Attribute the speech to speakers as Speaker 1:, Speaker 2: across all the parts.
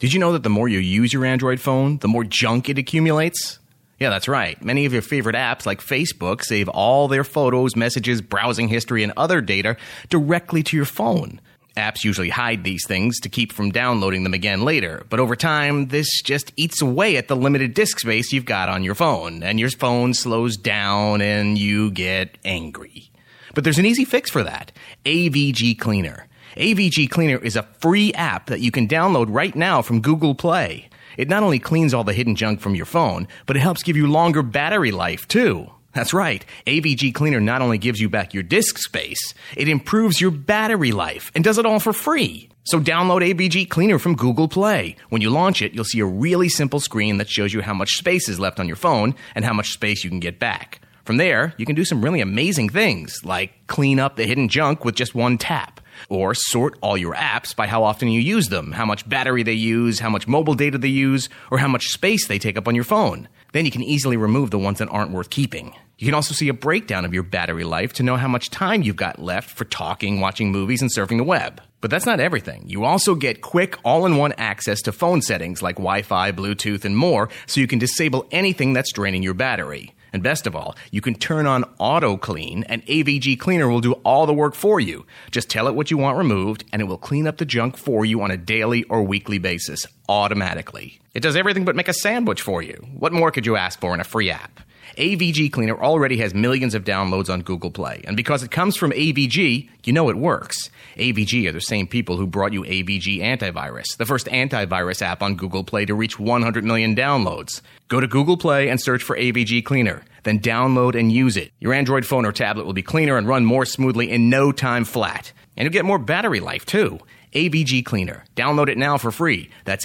Speaker 1: Did you know that the more you use your Android phone, the more junk it accumulates? Yeah, that's right. Many of your favorite apps like Facebook save all their photos, messages, browsing history, and other data directly to your phone. Apps usually hide these things to keep from downloading them again later, but over time, this just eats away at the limited disk space you've got on your phone, and your phone slows down and you get angry. But there's an easy fix for that. AVG Cleaner. AVG Cleaner is a free app that you can download right now from Google Play. It not only cleans all the hidden junk from your phone, but it helps give you longer battery life, too. That's right. AVG Cleaner not only gives you back your disk space, it improves your battery life and does it all for free. So download AVG Cleaner from Google Play. When you launch it, you'll see a really simple screen that shows you how much space is left on your phone and how much space you can get back. From there, you can do some really amazing things, like clean up the hidden junk with just one tap. Or sort all your apps by how often you use them, how much battery they use, how much mobile data they use, or how much space they take up on your phone. Then you can easily remove the ones that aren't worth keeping. You can also see a breakdown of your battery life to know how much time you've got left for talking, watching movies, and surfing the web. But that's not everything. You also get quick, all-in-one access to phone settings like Wi-Fi, Bluetooth, and more, so you can disable anything that's draining your battery. And best of all, you can turn on Auto Clean, and AVG Cleaner will do all the work for you. Just tell it what you want removed, and it will clean up the junk for you on a daily or weekly basis, automatically. It does everything but make a sandwich for you. What more could you ask for in a free app? AVG Cleaner already has millions of downloads on Google Play, and because it comes from AVG, you know it works. AVG are the same people who brought you AVG Antivirus, the first antivirus app on Google Play to reach 100 million downloads. Go to Google Play and search for AVG Cleaner, then download and use it. Your Android phone or tablet will be cleaner and run more smoothly in no time flat. And you'll get more battery life, too. AVG Cleaner. Download it now for free. That's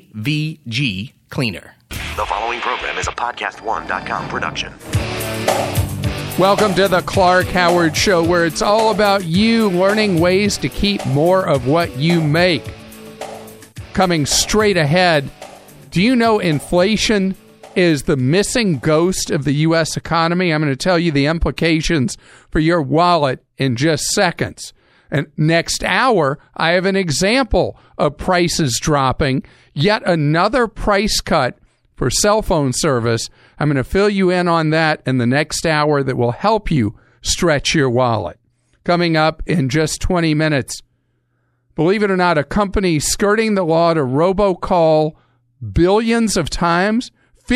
Speaker 1: AVG Cleaner.
Speaker 2: The following program is a PodcastOne.com production.
Speaker 3: Welcome to the Clark Howard Show, where it's all about you learning ways to keep more of what you make. Coming straight ahead, do you know inflation is the missing ghost of the U.S. economy? I'm going to tell you the implications for your wallet in just seconds. And next hour, I have an example of prices dropping, yet another price cut for cell phone service. I'm going to fill you in on that in the next hour that will help you stretch your wallet. Coming up in just 20 minutes, believe it or not, a company skirting the law to robocall billions of times.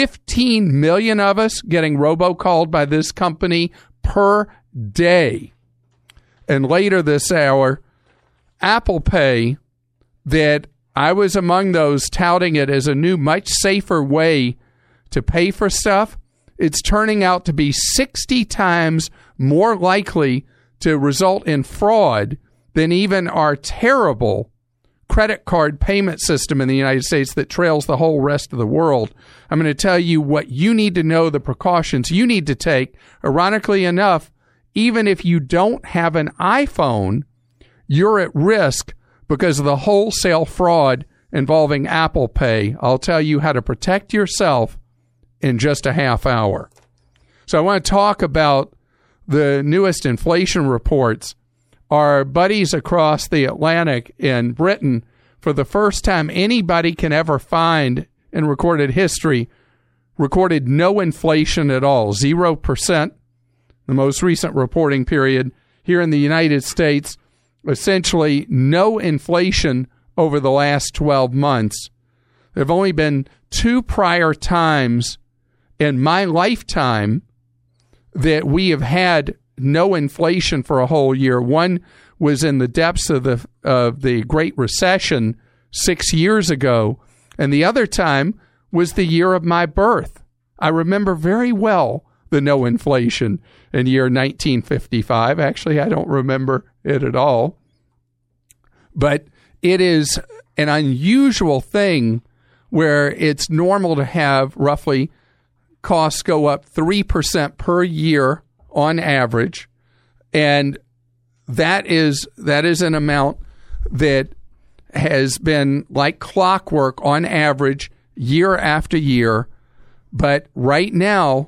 Speaker 3: 15 million of us getting robocalled by this company per day. And later this hour, Apple Pay, that I was among those touting it as a new, much safer way to pay for stuff. It's turning out to be 60 times more likely to result in fraud than even our terrible credit card payment system in the United States that trails the whole rest of the world. I'm going to tell you what you need to know, the precautions you need to take. Ironically enough, even if you don't have an iPhone, you're at risk because of the wholesale fraud involving Apple Pay. I'll tell you how to protect yourself in just a half hour. So I want to talk about the newest inflation reports. Our buddies across the Atlantic in Britain, for the first time anybody can ever find in recorded history, recorded no inflation at all, 0%. The most recent reporting period here in the United States, essentially no inflation over the last 12 months. There have only been two prior times in my lifetime that we have had no inflation for a whole year. One was in the depths of the Great Recession 6 years ago, and the other time was the year of my birth. I remember very well the no inflation in year 1955. Actually, I don't remember it at all. But it is an unusual thing where it's normal to have roughly costs go up 3% per year on average. And that is an amount that has been like clockwork on average year after year. But right now,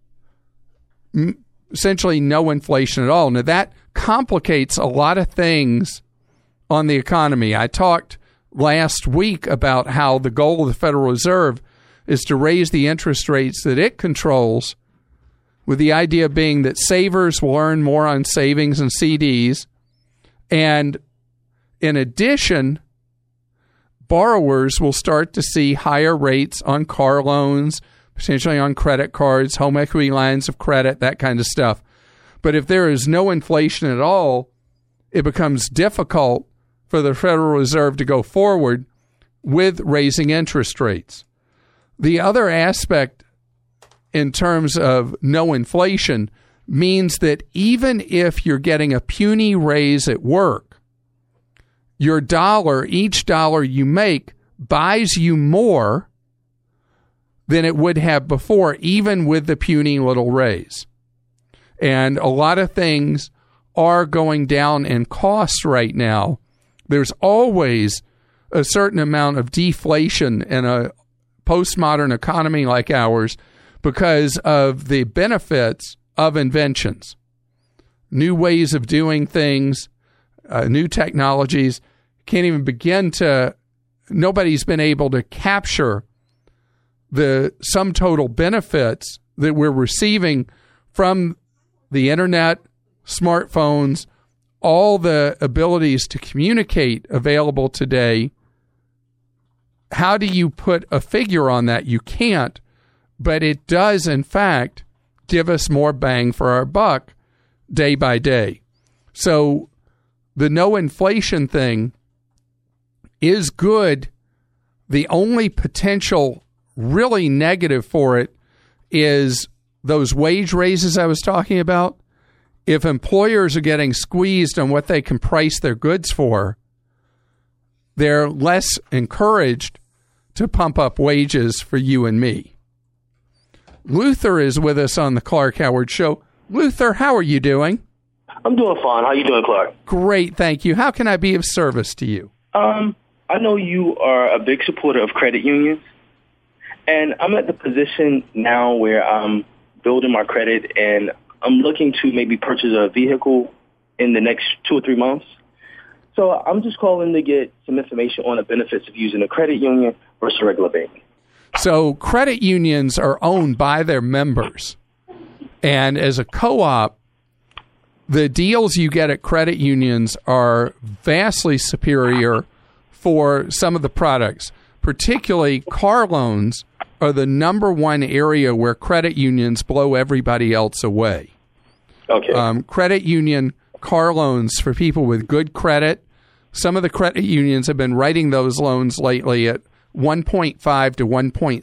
Speaker 3: essentially no inflation at all. Now, that complicates a lot of things on the economy. I talked last week about how the goal of the Federal Reserve is to raise the interest rates that it controls, with the idea being that savers will earn more on savings and CDs. And in addition, borrowers will start to see higher rates on car loans, potentially on credit cards, home equity lines of credit, that kind of stuff. But if there is no inflation at all, it becomes difficult for the Federal Reserve to go forward with raising interest rates. The other aspect in terms of no inflation means that even if you're getting a puny raise at work, your each dollar you make buys you more than it would have before, even with the puny little raise. And a lot of things are going down in cost right now. There's always a certain amount of deflation in a postmodern economy like ours because of the benefits of inventions, new ways of doing things, new technologies. Can't even begin to, nobody's been able to capture the sum total benefits that we're receiving from the internet, smartphones, all the abilities to communicate available today. How do you put a figure on that? You can't, but it does, in fact, give us more bang for our buck day by day. So the no inflation thing is good. The only potential really negative for it is those wage raises I was talking about. If employers are getting squeezed on what they can price their goods for, they're less encouraged to pump up wages for you and me. Luther is with us on the Clark Howard Show. Luther, how are you doing?
Speaker 4: I'm doing fine. How you doing, Clark?
Speaker 3: Great, thank you. How can I be of service to you?
Speaker 4: I know you are a big supporter of credit unions, and I'm at the position now where I'm building my credit, and I'm looking to maybe purchase a vehicle in the next 2 or 3 months. So I'm just calling to get some information on the benefits of using a credit union versus a regular bank.
Speaker 3: So credit unions are owned by their members. And as a co-op, the deals you get at credit unions are vastly superior for some of the products. Particularly car loans are the number one area where credit unions blow everybody else away.
Speaker 4: Okay.
Speaker 3: Credit union car loans for people with good credit. Some of the credit unions have been writing those loans lately at 1.5 to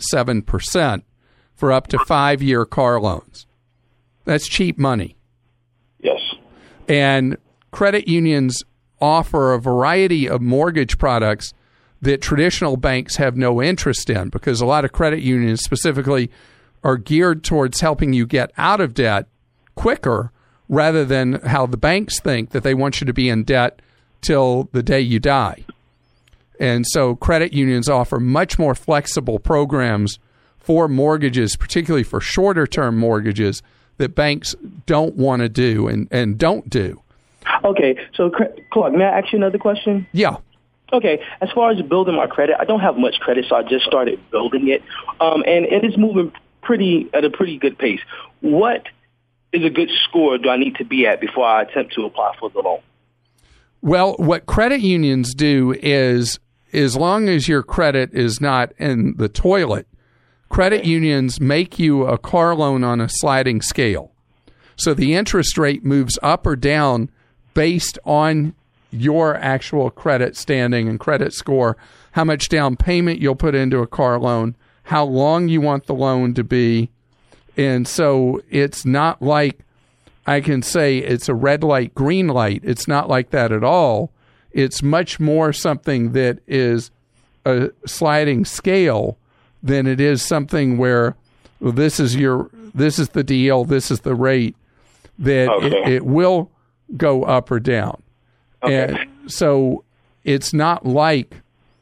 Speaker 3: 1.7% for up to 5-year car loans. That's cheap money.
Speaker 4: Yes.
Speaker 3: And credit unions offer a variety of mortgage products that traditional banks have no interest in, because a lot of credit unions specifically are geared towards helping you get out of debt quicker rather than how the banks think that they want you to be in debt till the day you die. And so credit unions offer much more flexible programs for mortgages, particularly for shorter term mortgages, that banks don't want to do and don't do.
Speaker 4: Okay, so Clark, may I ask you another question?
Speaker 3: Yeah.
Speaker 4: Okay, as far as building my credit, I don't have much credit, so I just started building it, and it is moving at a pretty good pace. What is a good score do I need to be at before I attempt to apply for the loan?
Speaker 3: Well, what credit unions do is, as long as your credit is not in the toilet, credit unions make you a car loan on a sliding scale. So the interest rate moves up or down based on your actual credit standing and credit score, how much down payment you'll put into a car loan, how long you want the loan to be. And so it's not like I can say it's a red light, green light. It's not like that at all. It's much more something that is a sliding scale than it is something where, well, this is the deal, this is the rate, that
Speaker 4: okay.
Speaker 3: it will go up or down.
Speaker 4: Okay.
Speaker 3: And so it's not like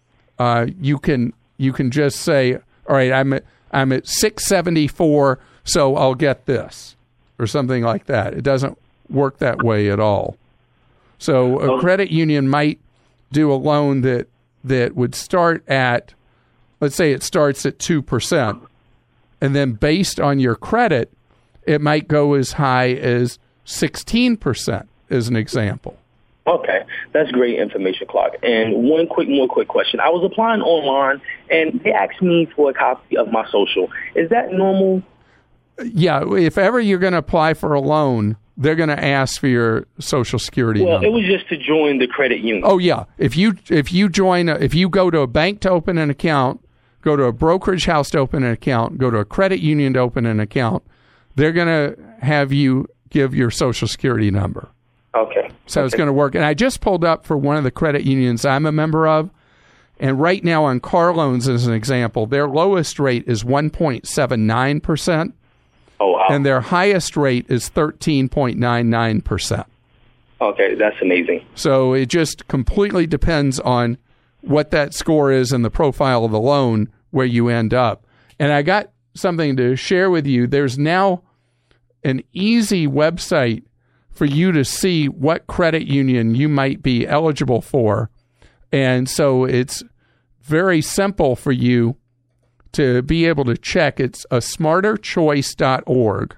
Speaker 3: you can just say, all right, I'm at 674, so I'll get this, or something like that. It doesn't work that way at all. So a credit union might do a loan that that would start at, let's say it starts at 2%, and then based on your credit, it might go as high as 16%, as an example.
Speaker 4: Okay, that's great information, Clark. And one more quick question. I was applying online, and they asked me for a copy of my social. Is that normal?
Speaker 3: Yeah, if ever you're going to apply for a loan, they're going to ask for your Social Security number.
Speaker 4: It was just to join the credit union.
Speaker 3: Oh yeah, if you go to a bank to open an account, go to a brokerage house to open an account, go to a credit union to open an account, they're going to have you give your Social Security number.
Speaker 4: Okay.
Speaker 3: So it's going to work. And I just pulled up for one of the credit unions I'm a member of, and right now on car loans, as an example, their lowest rate is 1.79%.
Speaker 4: Oh, wow.
Speaker 3: And their highest rate is 13.99%.
Speaker 4: Okay, that's amazing.
Speaker 3: So it just completely depends on what that score is and the profile of the loan where you end up. And I got something to share with you. There's now an easy website for you to see what credit union you might be eligible for. And so it's very simple for you to be able to check. It's a smarterchoice.org,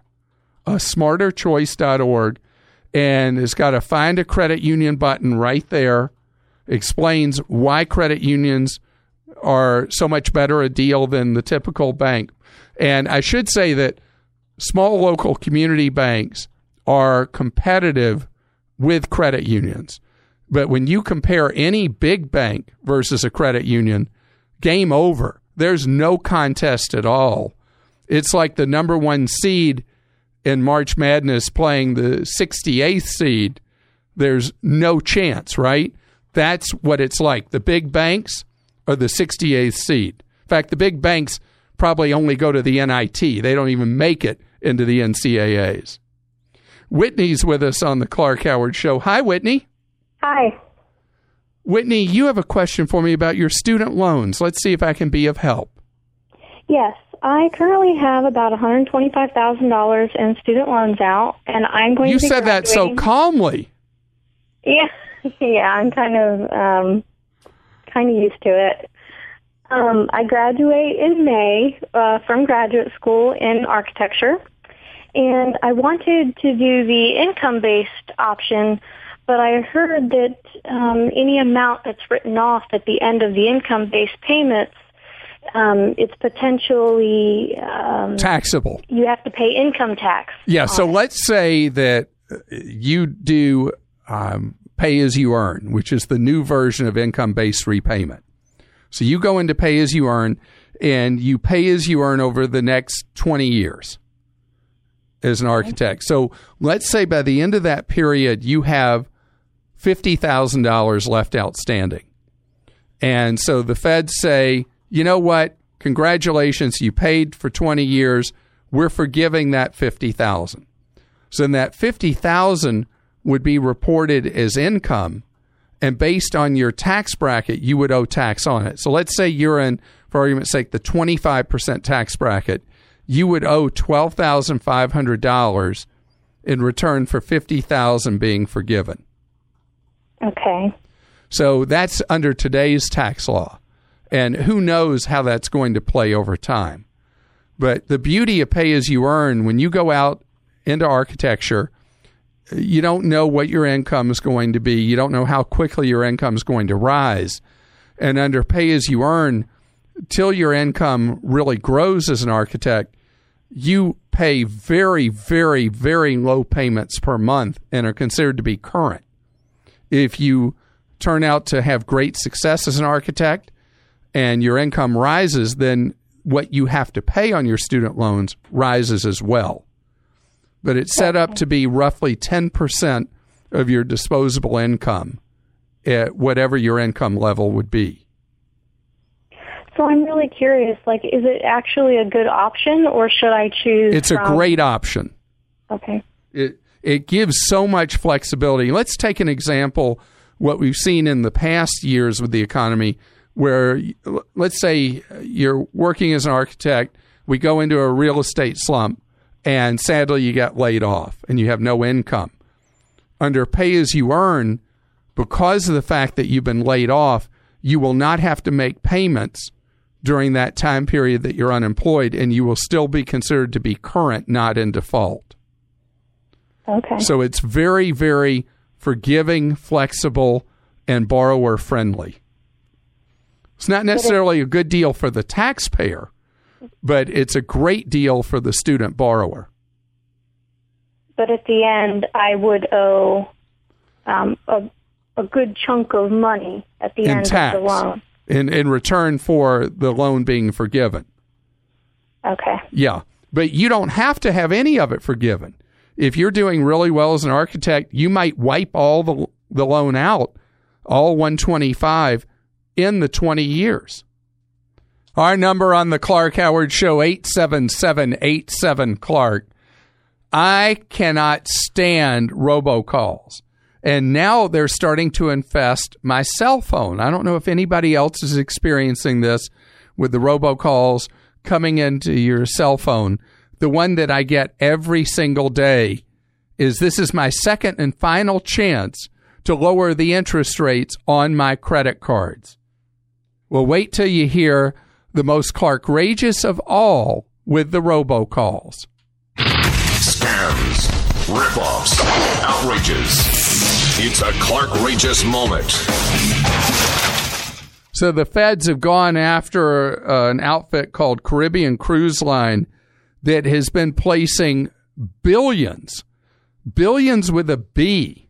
Speaker 3: and it's got a Find a Credit Union button right there. Explains why credit unions are so much better a deal than the typical bank. And I should say that small local community banks are competitive with credit unions. But when you compare any big bank versus a credit union, game over. There's no contest at all. It's like the number one seed in March Madness playing the 68th seed. There's no chance, right? That's what it's like. The big banks are the 68th seed. In fact, the big banks probably only go to the NIT. They don't even make it into the NCAAs. Whitney's with us on the Clark Howard Show. Hi, Whitney.
Speaker 5: Hi.
Speaker 3: Whitney, you have a question for me about your student loans. Let's see if I can be of help.
Speaker 5: Yes, I currently have about $125,000 in student loans out, and I'm going to be
Speaker 3: said that so calmly.
Speaker 5: Yeah, I'm kind of used to it. I graduate in May from graduate school in architecture, and I wanted to do the income-based option, but I heard that any amount that's written off at the end of the income-based payments, it's potentially
Speaker 3: taxable.
Speaker 5: You have to pay income tax.
Speaker 3: Yeah, so let's say that you do pay as you earn, which is the new version of income-based repayment. So you go into pay as you earn, and you pay as you earn over the next 20 years as an architect. So let's say by the end of that period, you have $50,000 left outstanding. And so the feds say, you know what? Congratulations, you paid for 20 years. We're forgiving that $50,000. So then that $50,000 would be reported as income, and based on your tax bracket, you would owe tax on it. So let's say you're in, for argument's sake, the 25% tax bracket. You would owe $12,500 in return for $50,000 being forgiven.
Speaker 5: Okay.
Speaker 3: So that's under today's tax law. And who knows how that's going to play over time. But the beauty of pay as you earn, when you go out into architecture, you don't know what your income is going to be. You don't know how quickly your income is going to rise. And under pay as you earn, till your income really grows as an architect, you pay very, very, very low payments per month and are considered to be current. If you turn out to have great success as an architect and your income rises, then what you have to pay on your student loans rises as well. But it's set up to be roughly 10% of your disposable income at whatever your income level would be.
Speaker 5: So I'm really curious, like, is it actually a good option, or should I choose?
Speaker 3: It's a great option.
Speaker 5: Okay.
Speaker 3: It gives so much flexibility. Let's take an example, what we've seen in the past years with the economy, where let's say you're working as an architect, we go into a real estate slump, and sadly you get laid off and you have no income. Under pay as you earn, because of the fact that you've been laid off, you will not have to make payments during that time period that you're unemployed, and you will still be considered to be current, not in default.
Speaker 5: Okay.
Speaker 3: So it's very, very forgiving, flexible, and borrower-friendly. It's not necessarily a good deal for the taxpayer, but it's a great deal for the student borrower.
Speaker 5: But at the end, I would owe a good chunk of money at the end
Speaker 3: tax,
Speaker 5: of the loan.
Speaker 3: In return for the loan being forgiven.
Speaker 5: Okay.
Speaker 3: Yeah. But you don't have to have any of it forgiven. If you're doing really well as an architect, you might wipe all the loan out, all 125, in the 20 years. Our number on the Clark Howard Show, 877-87-CLARK. I cannot stand robocalls. And now they're starting to infest my cell phone. I don't know if anybody else is experiencing this with the robocalls coming into your cell phone. The one that I get every single day is, this is my second and final chance to lower the interest rates on my credit cards. Well, wait till you hear the most Clark-rageous of all with the robocalls.
Speaker 6: Scams, ripoffs, outrages. It's a Clark-rageous moment.
Speaker 3: So the feds have gone after an outfit called Caribbean Cruise Line that has been placing billions with a B,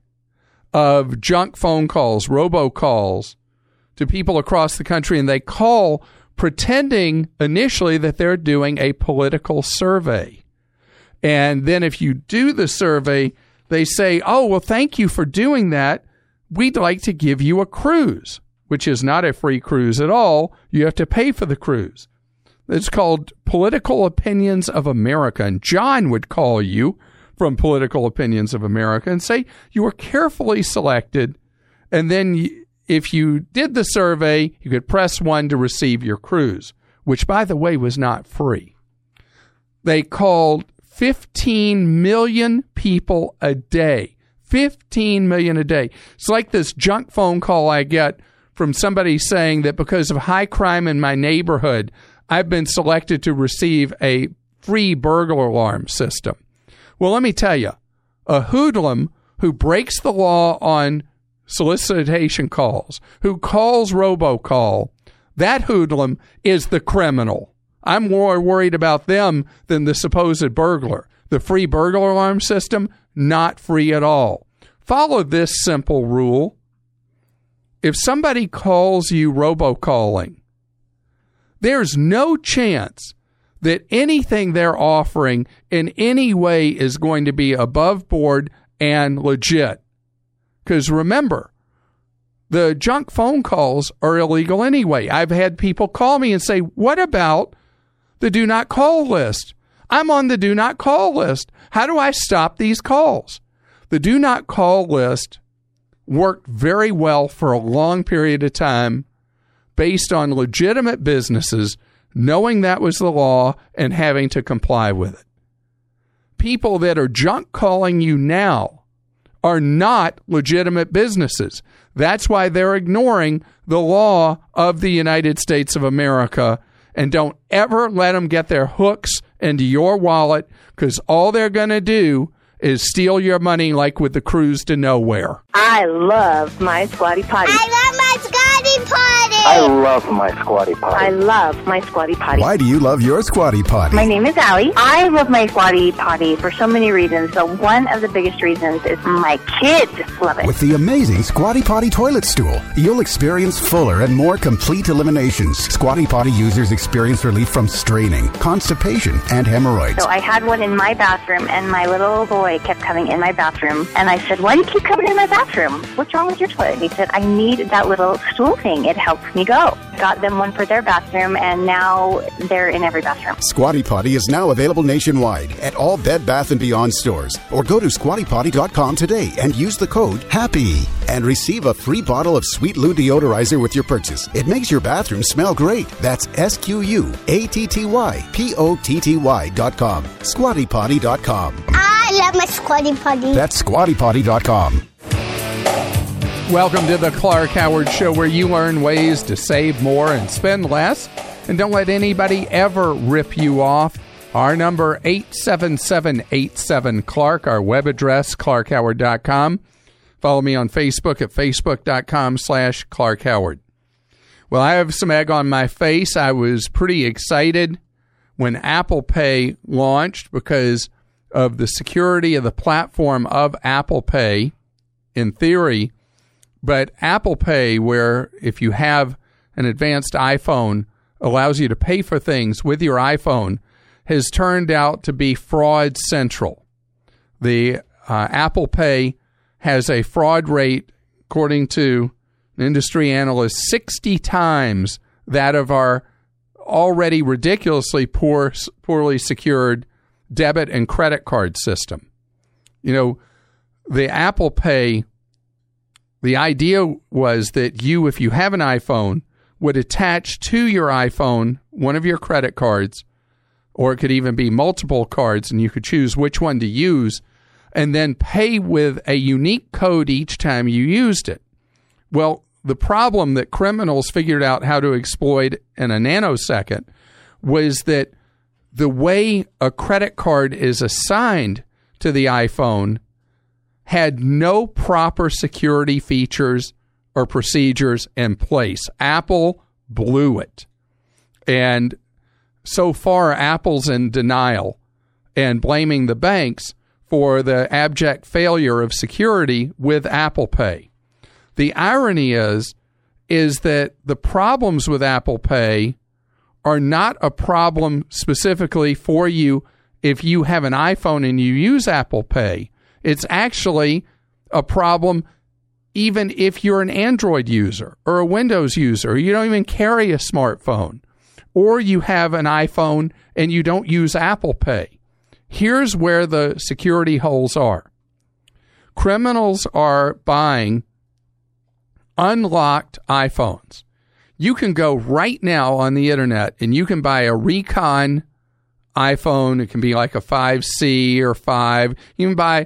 Speaker 3: of junk phone calls, robocalls, to people across the country, and they call pretending initially that they're doing a political survey. And then if you do the survey, they say, oh, well, thank you for doing that. We'd like to give you a cruise, which is not a free cruise at all. You have to pay for the cruise. It's called Political Opinions of America. And John would call you from Political Opinions of America and say you were carefully selected. And then if you did the survey, you could press 1 to receive your cruise, which, by the way, was not free. They called 15 million people a day. 15 million a day. It's like this junk phone call I get from somebody saying that because of high crime in my neighborhood, I've been selected to receive a free burglar alarm system. Well, let me tell you, a hoodlum who breaks the law on solicitation calls, who calls robocall, that hoodlum is the criminal. I'm more worried about them than the supposed burglar. The free burglar alarm system, not free at all. Follow this simple rule. If somebody calls you robocalling, there's no chance that anything they're offering in any way is going to be above board and legit. Because remember, the junk phone calls are illegal anyway. I've had people call me and say, what about the do not call list? I'm on the do not call list. How do I stop these calls? The do not call list worked very well for a long period of time based on legitimate businesses knowing that was the law and having to comply with it. People that are junk calling you now are not legitimate businesses. That's why they're ignoring the law of the United States of America. And don't ever let them get their hooks into your wallet, because all they're going to do is steal your money, like with the cruise to nowhere.
Speaker 7: I love my Squatty Potty.
Speaker 8: I love my Squatty Potty.
Speaker 4: I love my Squatty Potty.
Speaker 7: I love my Squatty Potty.
Speaker 9: Why do you love your Squatty Potty?
Speaker 7: My name is Allie. I love my Squatty Potty for so many reasons. So one of the biggest reasons is my kids love it.
Speaker 9: With the amazing Squatty Potty toilet stool, you'll experience fuller and more complete eliminations. Squatty Potty users experience relief from straining, constipation, and hemorrhoids.
Speaker 7: So I had one in my bathroom, and my little boy kept coming in my bathroom. And I said, why do you keep coming in my bathroom? What's wrong with your toilet? He said, I need that little stool thing. It helps me go. Got them one for their bathroom, and now they're in every bathroom.
Speaker 9: Squatty Potty is now available nationwide at all Bed Bath & Beyond stores. Or go to squattypotty.com today and use the code HAPPY and receive a free bottle of Sweet Lou deodorizer with your purchase. It makes your bathroom smell great. That's SQUATTYPOTTY.com. squattypotty.com.
Speaker 8: I love my Squatty Potty.
Speaker 9: That's squattypotty.com.
Speaker 3: Welcome to the Clark Howard Show, where you learn ways to save more and spend less. And don't let anybody ever rip you off. Our number, 877-87-CLARK. Our web address, clarkhoward.com. Follow me on Facebook at facebook.com/Clark Howard. Well, I have some egg on my face. I was pretty excited when Apple Pay launched because of the security of the platform of Apple Pay, in theory. But Apple Pay, where if you have an advanced iPhone, allows you to pay for things with your iPhone, has turned out to be fraud central. The Apple Pay has a fraud rate, according to industry analysts, 60 times that of our already ridiculously poorly secured debit and credit card system. You know, the Apple Pay, the idea was that you, if you have an iPhone, would attach to your iPhone one of your credit cards, or it could even be multiple cards, and you could choose which one to use, and then pay with a unique code each time you used it. Well, the problem that criminals figured out how to exploit in a nanosecond was that the way a credit card is assigned to the iPhone had no proper security features or procedures in place. Apple blew it. And so far, Apple's in denial and blaming the banks for the abject failure of security with Apple Pay. The irony is that the problems with Apple Pay are not a problem specifically for you if you have an iPhone and you use Apple Pay. It's actually a problem even if you're an Android user or a Windows user, or you don't even carry a smartphone, or you have an iPhone and you don't use Apple Pay. Here's where the security holes are. Criminals are buying unlocked iPhones. You can go right now on the internet and you can buy a Recon iPhone. It can be like a 5C or 5. You can buy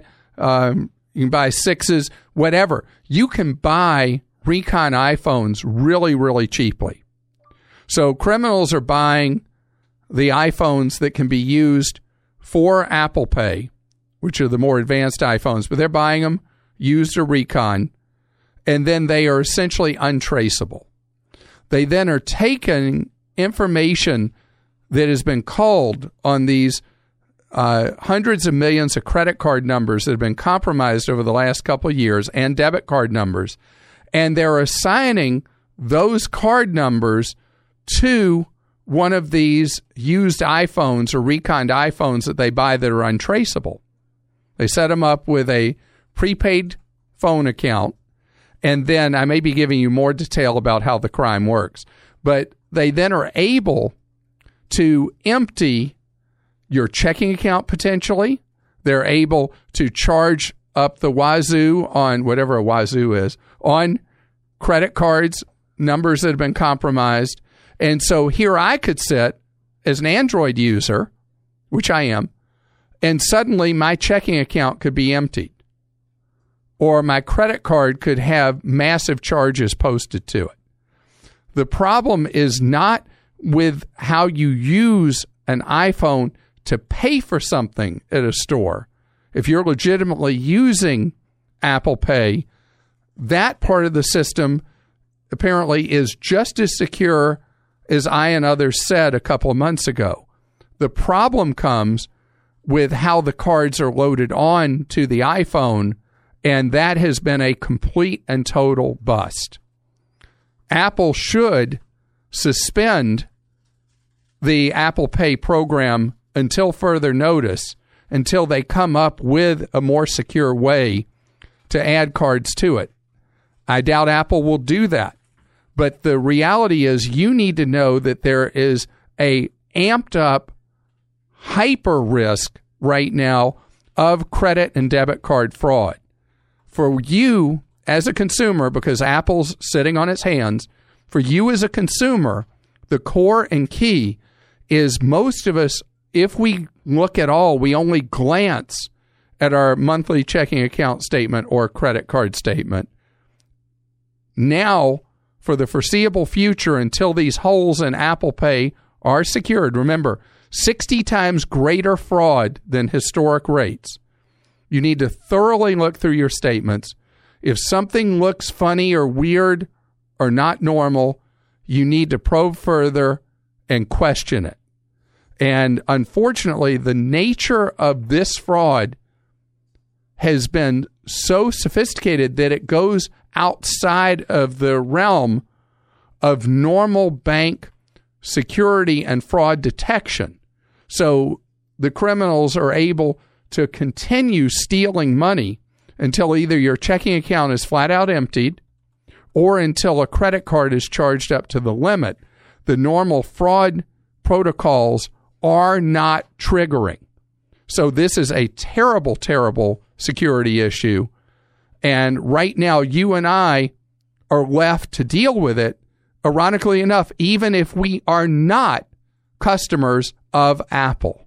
Speaker 3: 6s, whatever. You can buy Recon iPhones really, really cheaply. So criminals are buying the iPhones that can be used for Apple Pay, which are the more advanced iPhones, but they're buying them used or Recon, and then they are essentially untraceable. They then are taking information that has been culled on these hundreds of millions of credit card numbers that have been compromised over the last couple of years, and debit card numbers, and they're assigning those card numbers to one of these used iPhones or reconned iPhones that they buy that are untraceable. They set them up with a prepaid phone account, and then I may be giving you more detail about how the crime works, but they then are able to empty your checking account potentially. They're able to charge up the wazoo on whatever a wazoo is, on credit cards, numbers that have been compromised. And so here I could sit as an Android user, which I am, and suddenly my checking account could be emptied, or my credit card could have massive charges posted to it. The problem is not with how you use an iPhone to pay for something at a store. If you're legitimately using Apple Pay, that part of the system apparently is just as secure as I and others said a couple of months ago. The problem comes with how the cards are loaded on to the iPhone, and that has been a complete and total bust. Apple should suspend the Apple Pay program until further notice, until they come up with a more secure way to add cards to it. I doubt Apple will do that. But the reality is you need to know that there is a amped up hyper risk right now of credit and debit card fraud. For you as a consumer, because Apple's sitting on its hands, for you as a consumer, the core and key is most of us, if we look at all, we only glance at our monthly checking account statement or credit card statement. Now, for the foreseeable future, until these holes in Apple Pay are secured, remember, 60 times greater fraud than historic rates. You need to thoroughly look through your statements. If something looks funny or weird or not normal, you need to probe further and question it. And unfortunately, the nature of this fraud has been so sophisticated that it goes outside of the realm of normal bank security and fraud detection. So the criminals are able to continue stealing money until either your checking account is flat out emptied or until a credit card is charged up to the limit. The normal fraud protocols are not triggering. So this is a terrible, terrible security issue. And right now, you and I are left to deal with it, ironically enough, even if we are not customers of Apple.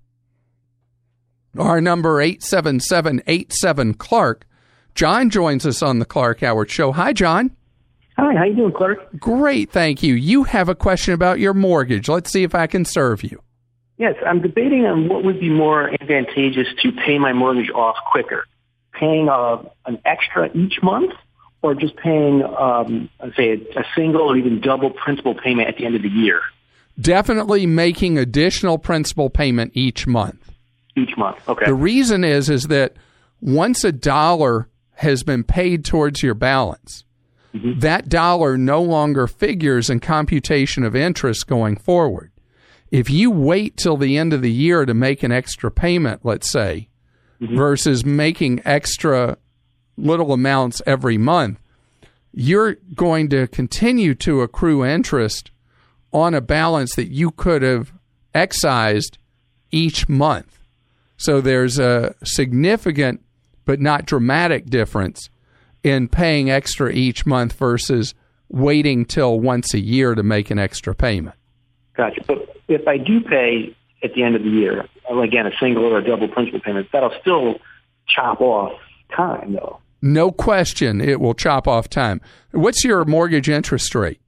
Speaker 3: Our number 877-87-CLARK. John joins us on the Clark Howard Show. Hi, John.
Speaker 10: Hi, how you doing, Clark?
Speaker 3: Great, thank you. You have a question about your mortgage. Let's see if I can serve you.
Speaker 10: Yes, I'm debating on what would be more advantageous to pay my mortgage off quicker. Paying an extra each month or just paying, say, a single or even double principal payment at the end of the year?
Speaker 3: Definitely making additional principal payment each month.
Speaker 10: Each month, okay.
Speaker 3: The reason is that once a dollar has been paid towards your balance, that dollar no longer figures in computation of interest going forward. If you wait till the end of the year to make an extra payment, let's say, versus making extra little amounts every month, you're going to continue to accrue interest on a balance that you could have excised each month. So there's a significant but not dramatic difference in paying extra each month versus waiting till once a year to make an extra payment.
Speaker 10: Gotcha. But if I do pay at the end of the year, again, a single or a double principal payment, that'll still chop off time, though.
Speaker 3: No question it will chop off time. What's your mortgage interest rate?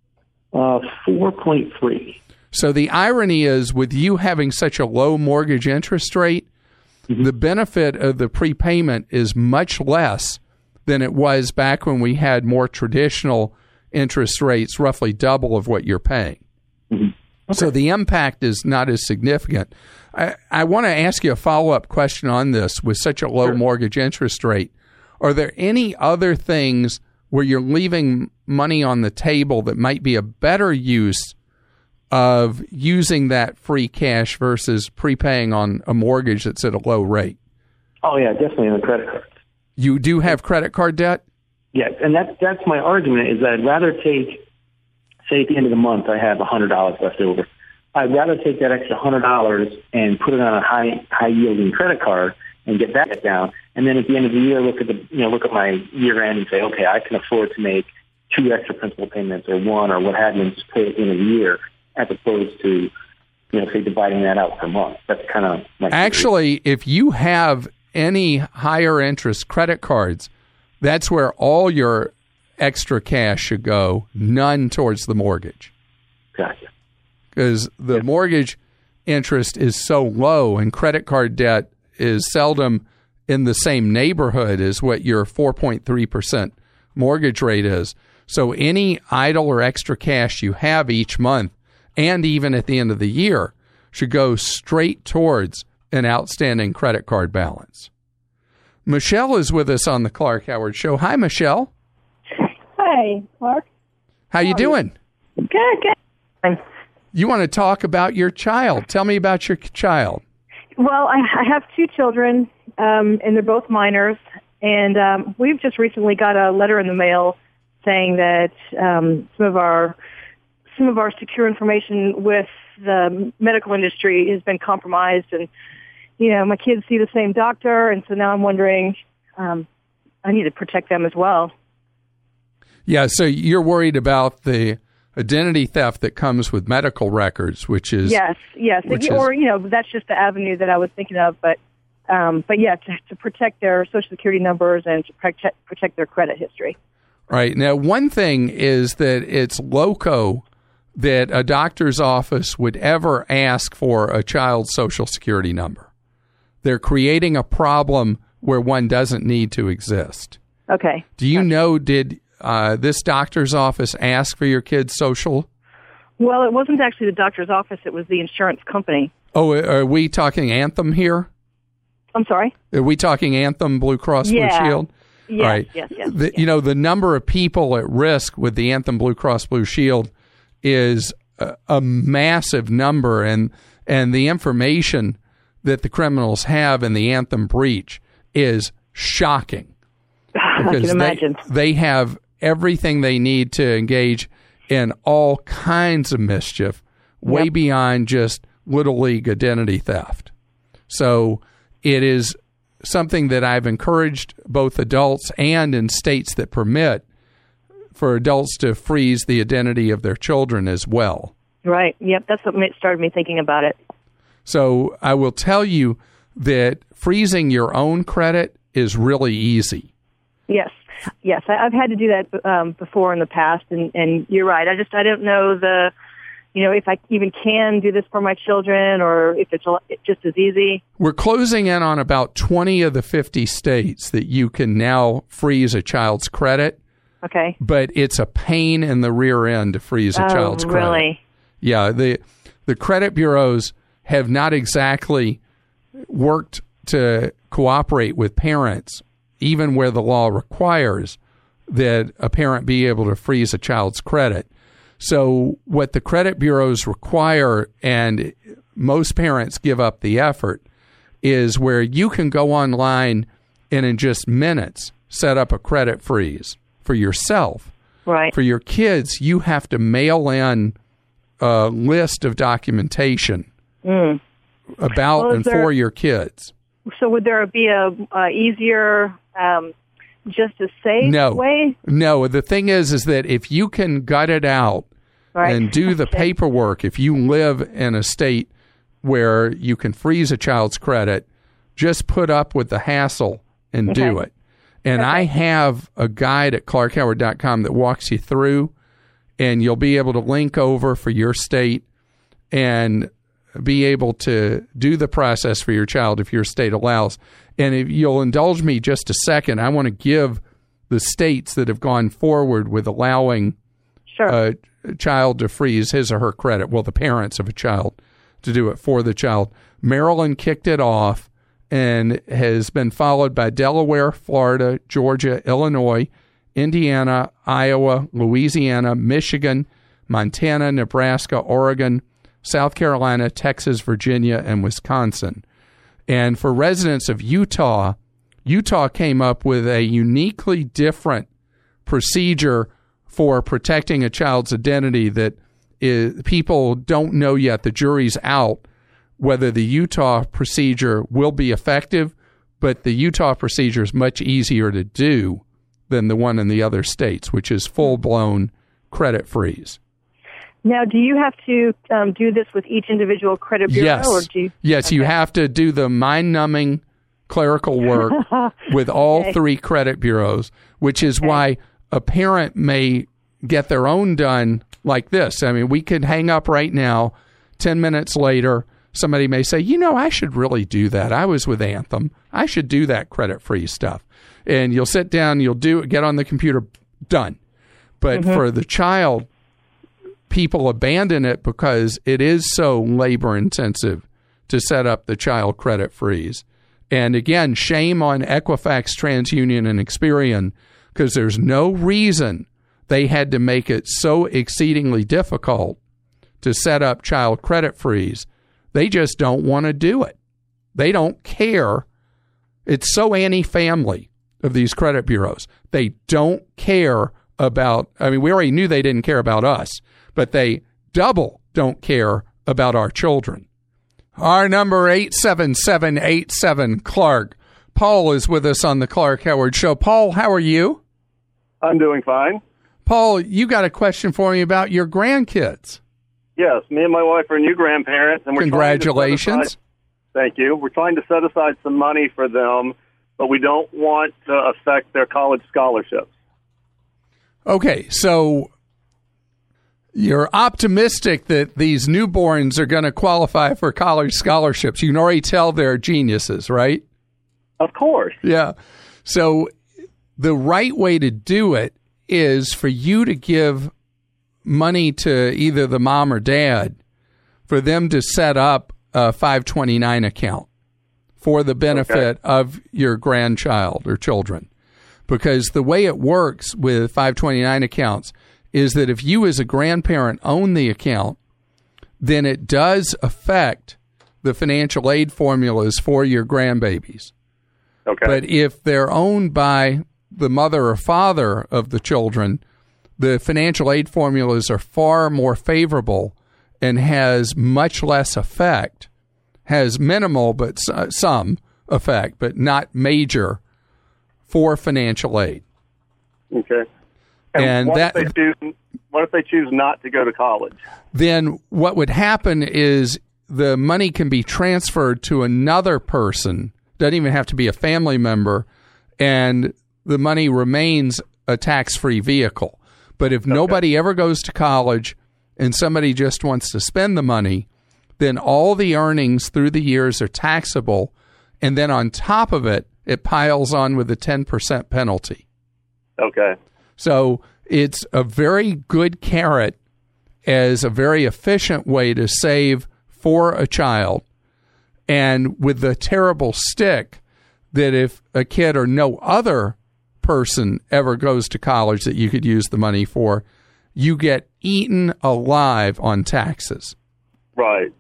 Speaker 10: 4.3.
Speaker 3: So the irony is, with you having such a low mortgage interest rate, the benefit of the prepayment is much less than it was back when we had more traditional interest rates, roughly double of what you're paying. Okay. So the impact is not as significant. I want to ask you a follow-up question on this. With such a low mortgage interest rate, are there any other things where you're leaving money on the table that might be a better use of using that free cash versus prepaying on a mortgage that's at a low rate?
Speaker 10: Oh, yeah, definitely on the credit card.
Speaker 3: You do have credit card debt?
Speaker 10: Yes, and that's my argument, is that I'd rather take, say at the end of the month I have $100 left over. I'd rather take that extra $100 and put it on a high yielding credit card and get that down. And then at the end of the year, look at my year end and say, okay, I can afford to make 2 extra principal payments or 1 or what have you, and just pay it at the end of the year, as opposed to, say dividing that out per month. That's kind of my
Speaker 3: Actually, theory. If you have any higher interest credit cards, that's where all your extra cash should go, none towards the mortgage.
Speaker 10: Gotcha.
Speaker 3: Because the mortgage interest is so low and credit card debt is seldom in the same neighborhood as what your 4.3% mortgage rate is. So any idle or extra cash you have each month, and even at the end of the year, should go straight towards an outstanding credit card balance. Michelle is with us on the Clark Howard Show. Hi, Michelle.
Speaker 11: Hi, Clark.
Speaker 3: How you doing?
Speaker 11: Good.
Speaker 3: You want to talk about your child. Tell me about your child.
Speaker 11: Well, I have 2 children, and they're both minors. And we've just recently got a letter in the mail saying that some of our secure information with the medical industry has been compromised. And, my kids see the same doctor, and so now I'm wondering, I need to protect them as well.
Speaker 3: Yeah, so you're worried about the identity theft that comes with medical records, which is... Yes.
Speaker 11: That's just the avenue that I was thinking of, but yeah, to protect their Social Security numbers and to protect their credit history.
Speaker 3: Right. Now, one thing is that it's loco that a doctor's office would ever ask for a child's Social Security number. They're creating a problem where one doesn't need to exist.
Speaker 11: Okay.
Speaker 3: Do you know, did this doctor's office ask for your kid's social?
Speaker 11: Well, it wasn't actually the doctor's office. It was the insurance company.
Speaker 3: Oh, are we talking Anthem here?
Speaker 11: I'm sorry?
Speaker 3: Are we talking Anthem, Blue Cross Blue Shield?
Speaker 11: Yes,
Speaker 3: right.
Speaker 11: yes.
Speaker 3: You know, the number of people at risk with the Anthem, Blue Cross Blue Shield is a massive number, and the information that the criminals have in the Anthem breach is shocking.
Speaker 11: I can imagine.
Speaker 3: They have everything they need to engage in all kinds of mischief, way beyond just Little League identity theft. So it is something that I've encouraged both adults and in states that permit for adults to freeze the identity of their children as well.
Speaker 11: Right. Yep. That's what started me thinking about it.
Speaker 3: So I will tell you that freezing your own credit is really easy.
Speaker 11: Yes. I've had to do that before in the past, and you're right. I don't know if I even can do this for my children, or if it's just as easy.
Speaker 3: We're closing in on about 20 of the 50 states that you can now freeze a child's credit.
Speaker 11: Okay.
Speaker 3: But it's a pain in the rear end to freeze a child's credit.
Speaker 11: Really?
Speaker 3: Yeah. The credit bureaus have not exactly worked to cooperate with parents, even where the law requires that a parent be able to freeze a child's credit. So what the credit bureaus require, and most parents give up the effort, is where you can go online and in just minutes set up a credit freeze for yourself.
Speaker 11: Right.
Speaker 3: For your kids, you have to mail in a list of documentation about and for your kids.
Speaker 11: So would there be a easier, just as safe way?
Speaker 3: No. The thing is that if you can gut it out and do the paperwork, if you live in a state where you can freeze a child's credit, just put up with the hassle and do it. And I have a guide at ClarkHoward.com that walks you through, and you'll be able to link over for your state and be able to do the process for your child if your state allows. And if you'll indulge me just a second, I want to give the states that have gone forward with allowing a child to freeze his or her credit, well, the parents of a child to do it for the child. Maryland kicked it off and has been followed by Delaware, Florida, Georgia, Illinois, Indiana, Iowa, Louisiana, Michigan, Montana, Nebraska, Oregon, South Carolina, Texas, Virginia, and Wisconsin. And for residents of Utah, Utah came up with a uniquely different procedure for protecting a child's identity that people don't know yet. The jury's out whether the Utah procedure will be effective, but the Utah procedure is much easier to do than the one in the other states, which is full-blown credit freeze.
Speaker 11: Now, do you have to do this with each individual credit bureau?
Speaker 3: Yes.
Speaker 11: Or do you?
Speaker 3: Yes, you have to do the mind-numbing clerical work with all three credit bureaus, which is why a parent may get their own done like this. I mean, we could hang up right now, 10 minutes later, somebody may say, I should really do that. I was with Anthem. I should do that credit freeze stuff. And you'll sit down, you'll do it, get on the computer, done. But for the child, people abandon it because it is so labor intensive to set up the child credit freeze. And again, shame on Equifax, TransUnion, and Experian, because there's no reason they had to make it so exceedingly difficult to set up child credit freeze. They just don't want to do it. They don't care. It's so anti-family of these credit bureaus. They don't care about, we already knew they didn't care about us, but they double don't care about our children. Our number 877-87-CLARK. Paul is with us on the Clark Howard Show. Paul, how are you?
Speaker 12: I'm doing fine.
Speaker 3: Paul, you got a question for me about your grandkids.
Speaker 12: Yes, me and my wife are new grandparents. And we're
Speaker 3: Congratulations.
Speaker 12: Thank you. We're trying to set aside some money for them, but we don't want to affect their college scholarships.
Speaker 3: Okay, so you're optimistic that these newborns are going to qualify for college scholarships. You can already tell they're geniuses, right?
Speaker 12: Of course.
Speaker 3: Yeah. So the right way to do it is for you to give money to either the mom or dad for them to set up a 529 account for the benefit of your grandchild or children. Because the way it works with 529 accounts is that if you as a grandparent own the account, then it does affect the financial aid formulas for your grandbabies.
Speaker 12: Okay.
Speaker 3: But if they're owned by the mother or father of the children, the financial aid formulas are far more favorable and has much less effect, has minimal but some effect, but not major for financial aid.
Speaker 12: Okay. And what if they choose not to go to college?
Speaker 3: Then what would happen is the money can be transferred to another person, doesn't even have to be a family member, and the money remains a tax-free vehicle. But if nobody ever goes to college and somebody just wants to spend the money, then all the earnings through the years are taxable, and then on top of it, it piles on with a 10% penalty.
Speaker 12: Okay.
Speaker 3: So it's a very good carrot as a very efficient way to save for a child, and with the terrible stick that if a kid or no other person ever goes to college that you could use the money for, you get eaten alive on taxes.
Speaker 12: Right.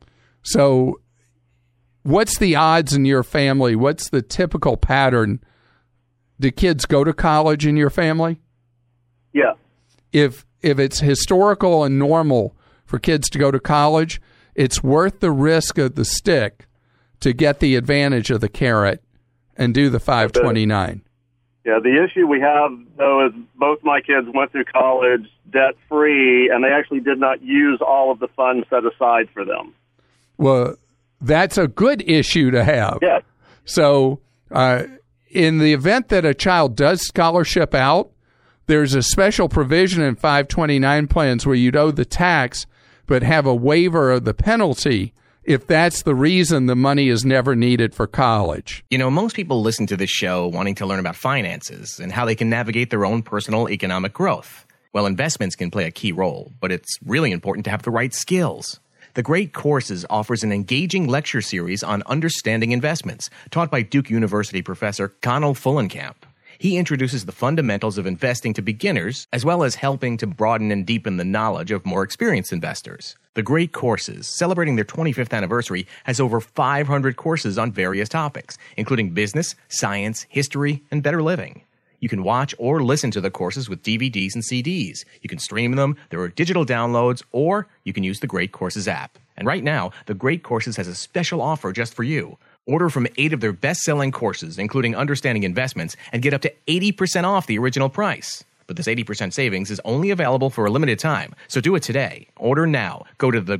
Speaker 3: So what's the odds in your family? What's the typical pattern? Do kids go to college in your family?
Speaker 12: Yeah.
Speaker 3: If it's historical and normal for kids to go to college, it's worth the risk of the stick to get the advantage of the carrot and do the 529.
Speaker 12: Yeah, the issue we have, though, is both my kids went through college debt-free, and they actually did not use all of the funds set aside for them.
Speaker 3: Well, that's a good issue to have.
Speaker 12: Yeah.
Speaker 3: So in the event that a child does scholarship out, there's a special provision in 529 plans where you'd owe the tax but have a waiver of the penalty if that's the reason the money is never needed for college.
Speaker 1: You know, most people listen to this show wanting to learn about finances and how they can navigate their own personal economic growth. Well, investments can play a key role, but it's really important to have the right skills. The Great Courses offers an engaging lecture series on understanding investments, taught by Duke University professor Connell Fullenkamp. He introduces the fundamentals of investing to beginners, as well as helping to broaden and deepen the knowledge of more experienced investors. The Great Courses, celebrating their 25th anniversary, has over 500 courses on various topics, including business, science, history, and better living. You can watch or listen to the courses with DVDs and CDs. You can stream them, there are digital downloads, or you can use the Great Courses app. And right now, the Great Courses has a special offer just for you. Order from 8 of their best-selling courses, including Understanding Investments, and get up to 80% off the original price. But this 80% savings is only available for a limited time, so do it today. Order now. Go to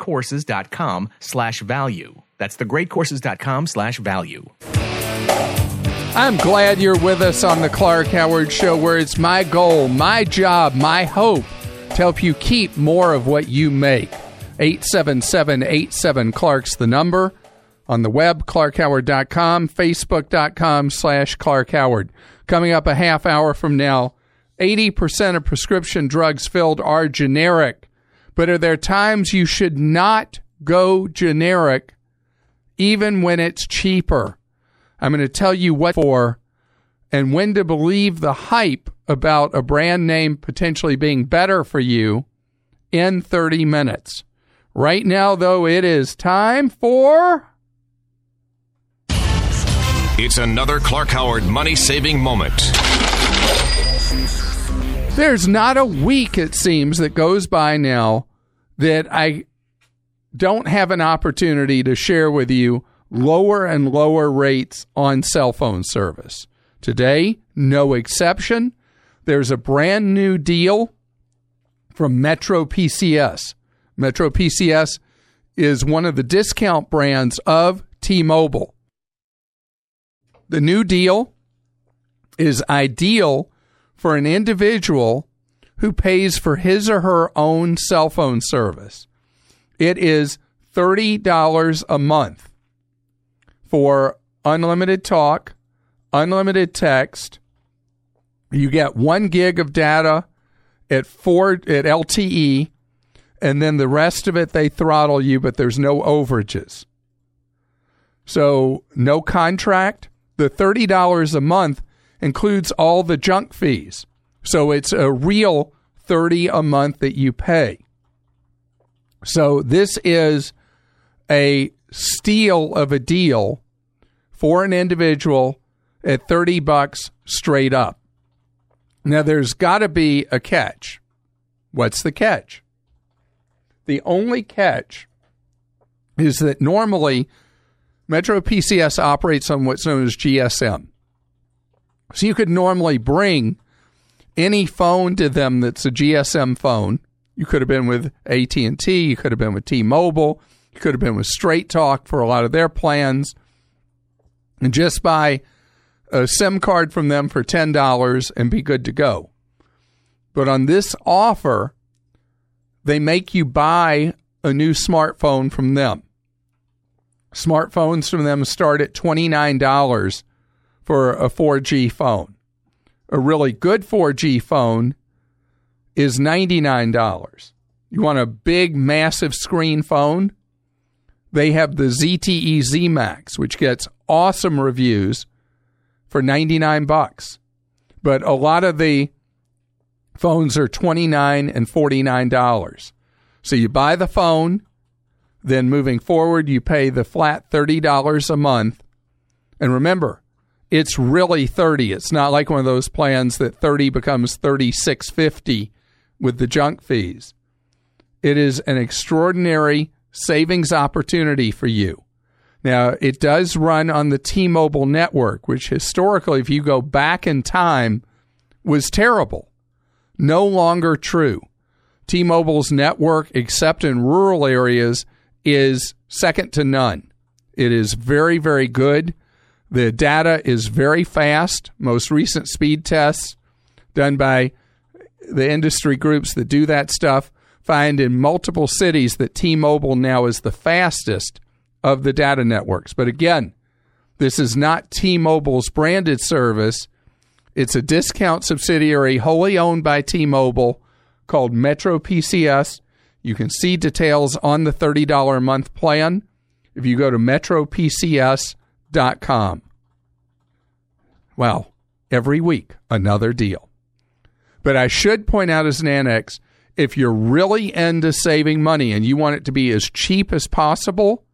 Speaker 1: thegreatcourses.com/value. That's thegreatcourses.com/value.
Speaker 3: I'm glad you're with us on the Clark Howard Show, where it's my goal, my job, my hope to help you keep more of what you make. 877-87-CLARK's the number. On the web, clarkhoward.com, facebook.com/Clark Howard. Coming up a half hour from now, 80% of prescription drugs filled are generic. But are there times you should not go generic, even when it's cheaper? I'm going to tell you what for and when to believe the hype about a brand name potentially being better for you in 30 minutes. Right now, though, it is time for...
Speaker 6: It's another Clark Howard money-saving moment.
Speaker 3: There's not a week, it seems, that goes by now that I don't have an opportunity to share with you lower and lower rates on cell phone service. Today, no exception. There's a brand new deal from Metro PCS. Metro PCS is one of the discount brands of T-Mobile. The new deal is ideal for an individual who pays for his or her own cell phone service. It is $30 a month for unlimited talk, unlimited text. You get 1 gig of data at LTE, and then the rest of it they throttle you, but there's no overages. So no contract. The $30 a month includes all the junk fees. So it's a real $30 a month that you pay. So this is a steal of a deal for an individual at $30 straight up. Now, there's got to be a catch. What's the catch? The only catch is that normally Metro PCS operates on what's known as GSM. So you could normally bring any phone to them that's a GSM phone. You could have been with AT&T. You could have been with T-Mobile. You could have been with Straight Talk for a lot of their plans. And just buy a SIM card from them for $10 and be good to go. But on this offer, they make you buy a new smartphone from them. Smartphones from them start at $29 for a 4G phone. A really good 4G phone is $99. You want a big, massive screen phone? They have the ZTE Z Max, which gets awesome reviews for $99. But a lot of the phones are $29 and $49. So you buy the phone, then moving forward, you pay the flat $30 a month. And remember, it's really $30. It's not like one of those plans that $30 becomes $36.50 with the junk fees. It is an extraordinary savings opportunity for you. Now, it does run on the T-Mobile network, which historically, if you go back in time, was terrible. No longer true. T-Mobile's network, except in rural areas, is second to none. It is very, very good. The data is very fast. Most recent speed tests done by the industry groups that do that stuff find in multiple cities that T-Mobile now is the fastest of the data networks. But again, this is not T-Mobile's branded service. It's a discount subsidiary wholly owned by T-Mobile called Metro PCS. You can see details on the $30 a month plan if you go to metropcs.com. Well, every week, another deal. But I should point out as an annex, if you're really into saving money and you want it to be as cheap as possible,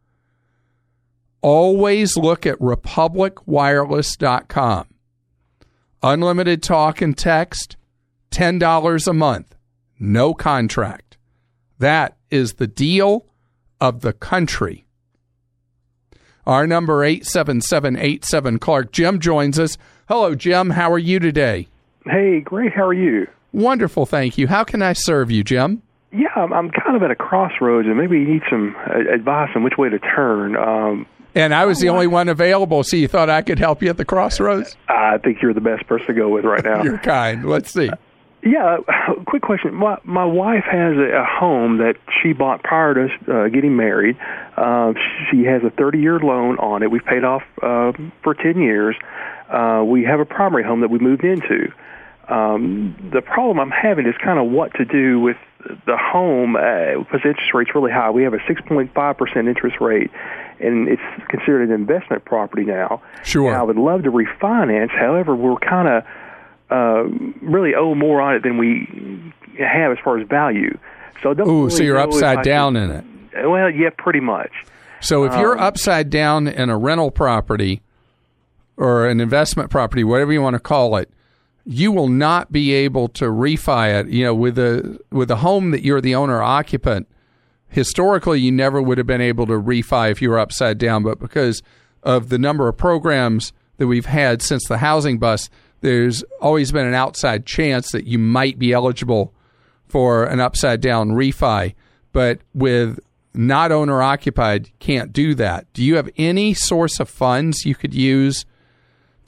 Speaker 3: always look at republicwireless.com. Unlimited talk and text, $10 a month, no contract. That is the deal of the country. Our number 877-87-CLARK. Jim joins us. Hello, Jim. How are you today?
Speaker 13: Hey, great. How are you?
Speaker 3: Wonderful, thank you. How can I serve you, Jim?
Speaker 13: Yeah, I'm kind of at a crossroads, and maybe you need some advice on which way to turn.
Speaker 3: And I was the only one available, so you thought I could help you at the crossroads?
Speaker 13: I think you're the best person to go with right now.
Speaker 3: You're kind. Let's see.
Speaker 13: Yeah, quick question. My wife has a home that she bought prior to getting married. She has a 30-year loan on it. We've paid off for 10 years. We have a primary home that we moved into. The problem I'm having is kind of what to do with the home because the interest rate's really high. We have a 6.5% interest rate, and it's considered an investment property now.
Speaker 3: Sure.
Speaker 13: And I would love to refinance. However, we're kind of really owe more on it than we have as far as value. So I don't really
Speaker 3: so you're upside down in it.
Speaker 13: Well, yeah, pretty much.
Speaker 3: So if you're upside down in a rental property or an investment property, whatever you want to call it, you will not be able to refi it. You know, with a home that you're the owner occupant, historically you never would have been able to refi if you were upside down. But because of the number of programs that we've had since the housing bust, there's always been an outside chance that you might be eligible for an upside down refi. But with not owner occupied, can't do that. Do you have any source of funds you could use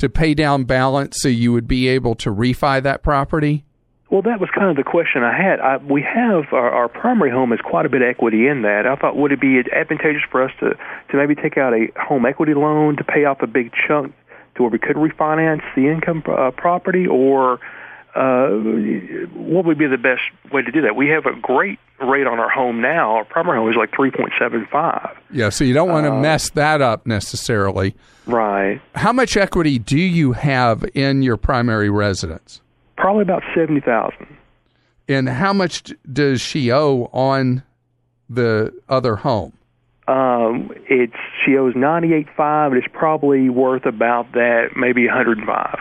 Speaker 3: to pay down balance so you would be able to refi that property?
Speaker 13: Well, that was kind of the question I had. We have our primary home has quite a bit of equity in that. I thought, would it be advantageous for us to maybe take out a home equity loan to pay off a big chunk to where we could refinance the income property, or what would be the best way to do that? We have a great rate on our home now. Our primary home is like 3.75.
Speaker 3: Yeah, so you don't want to mess that up necessarily.
Speaker 13: Right.
Speaker 3: How much equity do you have in your primary residence?
Speaker 13: Probably about $70,000.
Speaker 3: And how much does she owe on the other home?
Speaker 13: She owes $98,500. It's probably worth about that, maybe $105,000.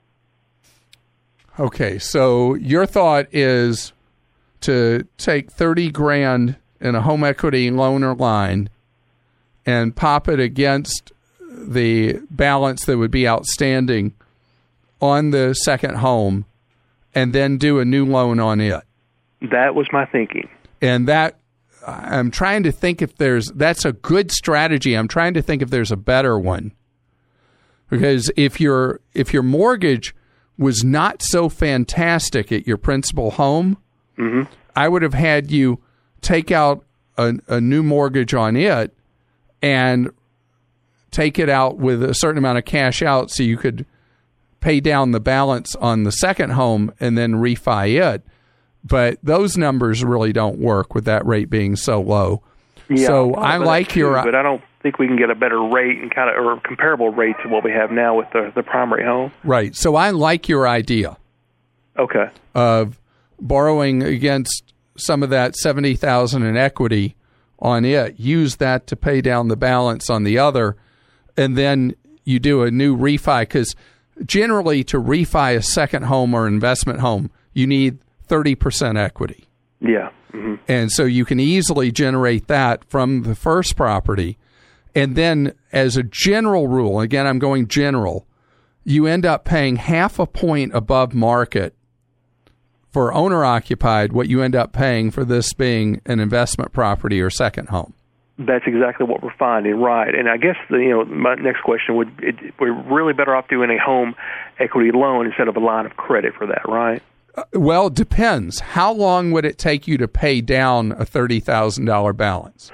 Speaker 3: Okay, so your thought is to take $30,000 in a home equity loan or line and pop it against the balance that would be outstanding on the second home, and then do a new loan on it.
Speaker 13: That was my thinking.
Speaker 3: And that, I'm trying to think if that's a good strategy. I'm trying to think if there's a better one. Because if your mortgage was not so fantastic at your principal home, I would have had you take out a new mortgage on it and take it out with a certain amount of cash out so you could pay down the balance on the second home and then refi it. But those numbers really don't work with that rate being so low.
Speaker 13: Yeah,
Speaker 3: so I like your...
Speaker 13: But I don't think we can get a better rate and or a comparable rate to what we have now with the primary home.
Speaker 3: Right. So I like your idea.
Speaker 13: Okay.
Speaker 3: Of borrowing against some of that $70,000 in equity on it. Use that to pay down the balance on the other, and then you do a new refi, because generally, to refi a second home or investment home, you need 30% equity.
Speaker 13: Yeah.
Speaker 3: And so you can easily generate that from the first property. And then as a general rule, again, I'm going general, you end up paying half a point above market for owner-occupied what you end up paying for this being an investment property or second home.
Speaker 13: That's exactly what we're finding, right? And I guess my next question we're really better off doing a home equity loan instead of a line of credit for that, right?
Speaker 3: Well, it depends. How long would it take you to pay down a $30,000 balance?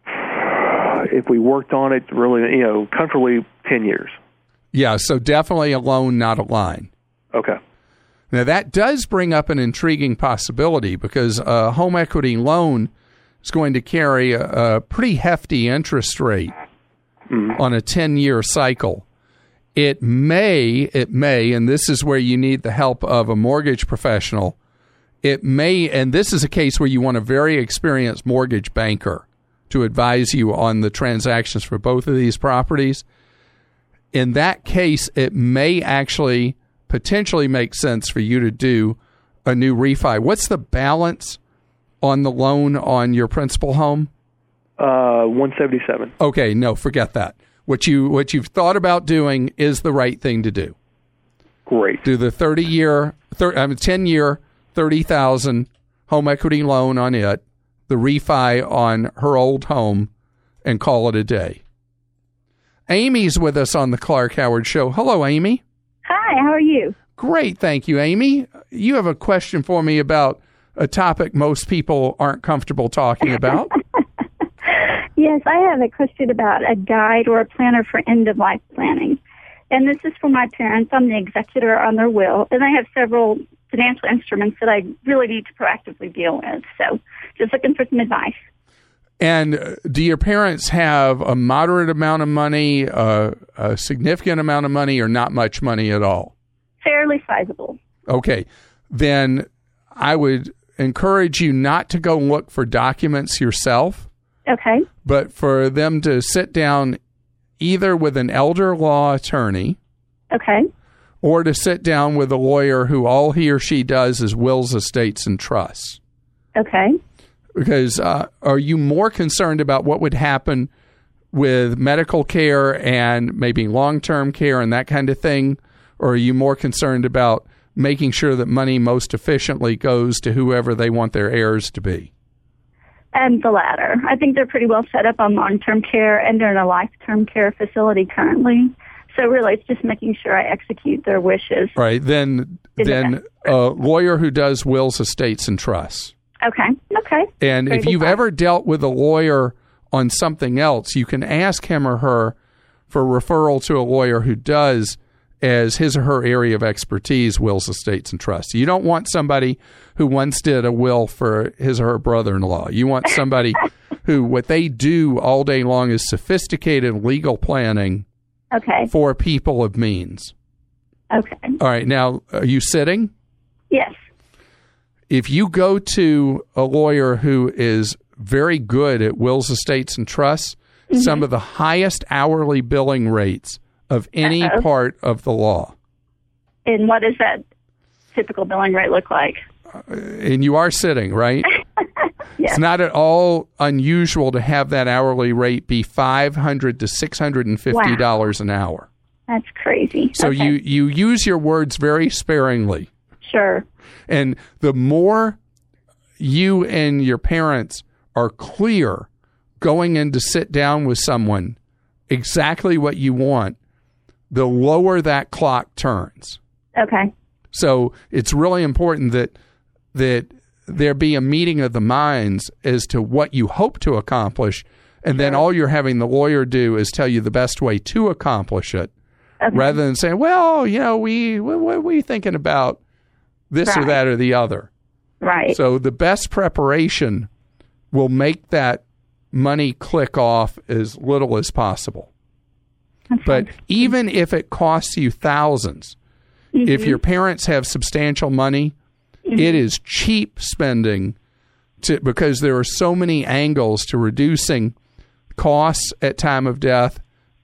Speaker 13: If we worked on it really, comfortably, 10 years.
Speaker 3: Yeah, so definitely a loan, not a line.
Speaker 13: Okay.
Speaker 3: Now, that does bring up an intriguing possibility, because a home equity loan is going to carry a pretty hefty interest rate on a 10-year cycle. It may, and this is where you need the help of a mortgage professional, it may, and this is a case where you want a very experienced mortgage banker to advise you on the transactions for both of these properties. In that case, it may actually potentially make sense for you to do a new refi. What's the balance on the loan on your principal home?
Speaker 13: $177.
Speaker 3: Okay, no, forget that. What you've thought about doing is the right thing to do.
Speaker 13: Great.
Speaker 3: Do the 10-year, $30,000 home equity loan on it, the refi on her old home, and call it a day. Amy's with us on the Clark Howard Show. Hello, Amy.
Speaker 14: Hi, how are you?
Speaker 3: Great, thank you, Amy. You have a question for me about a topic most people aren't comfortable talking about.
Speaker 14: Yes, I have a question about a guide or a planner for end-of-life planning. And this is for my parents. I'm the executor on their will, and I have several financial instruments that I really need to proactively deal with. So just looking for some advice.
Speaker 3: And do your parents have a moderate amount of money, a significant amount of money, or not much money at all?
Speaker 14: Fairly sizable.
Speaker 3: Okay. Then I would encourage you not to go look for documents yourself.
Speaker 14: Okay.
Speaker 3: But for them to sit down either with an elder law attorney.
Speaker 14: Okay.
Speaker 3: Or to sit down with a lawyer who all he or she does is wills, estates, and trusts.
Speaker 14: Okay.
Speaker 3: Because are you more concerned about what would happen with medical care and maybe long-term care and that kind of thing? Or are you more concerned about making sure that money most efficiently goes to whoever they want their heirs to be?
Speaker 14: And the latter. I think they're pretty well set up on long-term care, and they're in a life-term care facility currently. So really, it's just making sure I execute their wishes.
Speaker 3: Right. Then a lawyer who does wills, estates, and trusts.
Speaker 14: Okay.
Speaker 3: And
Speaker 14: Very
Speaker 3: if you've
Speaker 14: good.
Speaker 3: ever dealt with a lawyer on something else, you can ask him or her for referral to a lawyer who does, as his or her area of expertise, wills, estates, and trusts. You don't want somebody who once did a will for his or her brother-in-law. You want somebody who, what they do all day long is sophisticated legal planning for people of means.
Speaker 14: Okay.
Speaker 3: All right. Now, are you sitting?
Speaker 14: Yes.
Speaker 3: If you go to a lawyer who is very good at wills, estates, and trusts, some of the highest hourly billing rates of any part of the law.
Speaker 14: And what does that typical billing rate look like?
Speaker 3: And you are sitting, right?
Speaker 14: Yes.
Speaker 3: It's not at all unusual to have that hourly rate be $500 to $650 an hour.
Speaker 14: That's crazy.
Speaker 3: So you use your words very sparingly.
Speaker 14: Sure.
Speaker 3: And the more you and your parents are clear going in to sit down with someone exactly what you want, the lower that clock turns.
Speaker 14: Okay.
Speaker 3: So it's really important that there be a meeting of the minds as to what you hope to accomplish, and then all you're having the lawyer do is tell you the best way to accomplish it, rather than saying, well, what are you thinking about this or that or the other?
Speaker 14: Right.
Speaker 3: So the best preparation will make that money click off as little as possible. But even if it costs you thousands, if your parents have substantial money, it is cheap spending because there are so many angles to reducing costs at time of death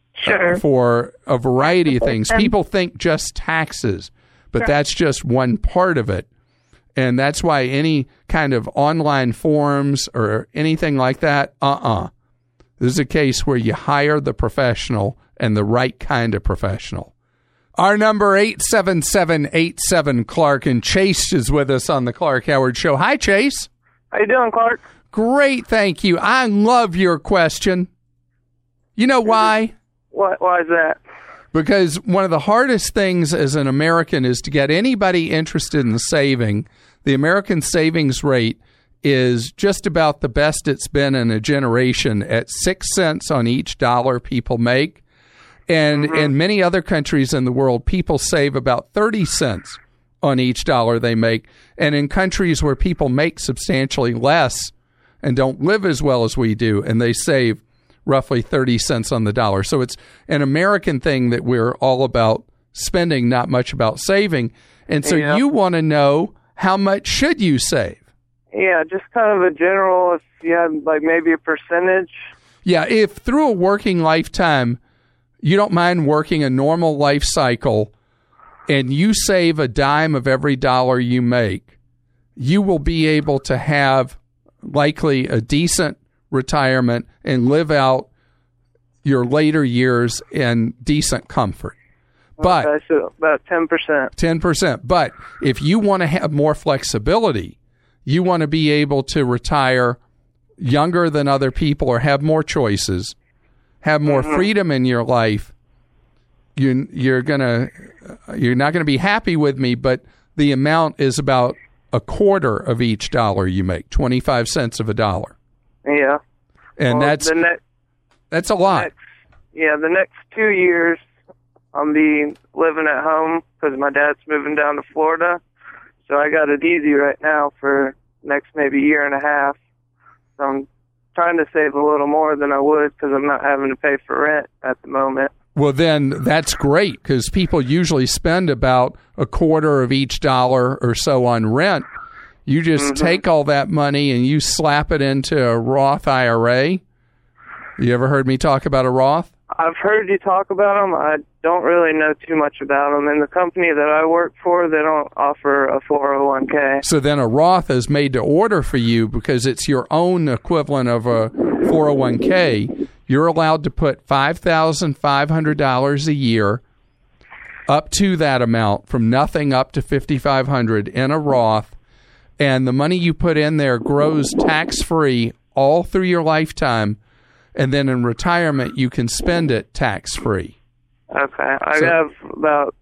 Speaker 3: for a variety of things. People think just taxes, but that's just one part of it. And that's why any kind of online forums or anything like that, This is a case where you hire the professional and the right kind of professional. Our number 877-87-CLARK, and Chase is with us on the Clark Howard Show. Hi, Chase.
Speaker 15: How you doing, Clark?
Speaker 3: Great, thank you. I love your question. You know why?
Speaker 15: Why is that?
Speaker 3: Because one of the hardest things as an American is to get anybody interested in saving. The American savings rate is just about the best it's been in a generation at 6 cents on each dollar people make. And in many other countries in the world, people save about 30 cents on each dollar they make. And in countries where people make substantially less and don't live as well as we do, and they save roughly 30 cents on the dollar. So it's an American thing that we're all about spending, not much about saving. And so you want to know, how much should you save?
Speaker 15: Yeah, just kind of a general, if you had like maybe a percentage.
Speaker 3: Yeah, if through a working lifetime, you don't mind working a normal life cycle and you save a dime of every dollar you make, you will be able to have likely a decent retirement and live out your later years in decent comfort. But
Speaker 15: Okay, so about 10%.
Speaker 3: 10%. But if you want to have more flexibility, you want to be able to retire younger than other people or have more choices, have more freedom in your life, you're not going to be happy with me, but the amount is about a quarter of each dollar you make, 25 cents of a dollar.
Speaker 15: Yeah.
Speaker 3: And that's a lot.
Speaker 15: The next 2 years, I'll be living at home because my dad's moving down to Florida. So I got it easy right now for next maybe year and a half. So I'm trying to save a little more than I would because I'm not having to pay for rent at the moment.
Speaker 3: Well, then that's great because people usually spend about a quarter of each dollar or so on rent. You just take all that money and you slap it into a Roth IRA. You ever heard me talk about a Roth?
Speaker 15: I've heard you talk about them. I don't really know too much about them. And the company that I work for, they don't offer a 401k.
Speaker 3: So then a Roth is made to order for you because it's your own equivalent of a 401k. You're allowed to put $5,500 a year up to that amount, from nothing up to $5,500 in a Roth. And the money you put in there grows tax-free all through your lifetime. And then in retirement, you can spend it tax-free.
Speaker 15: Okay. I have about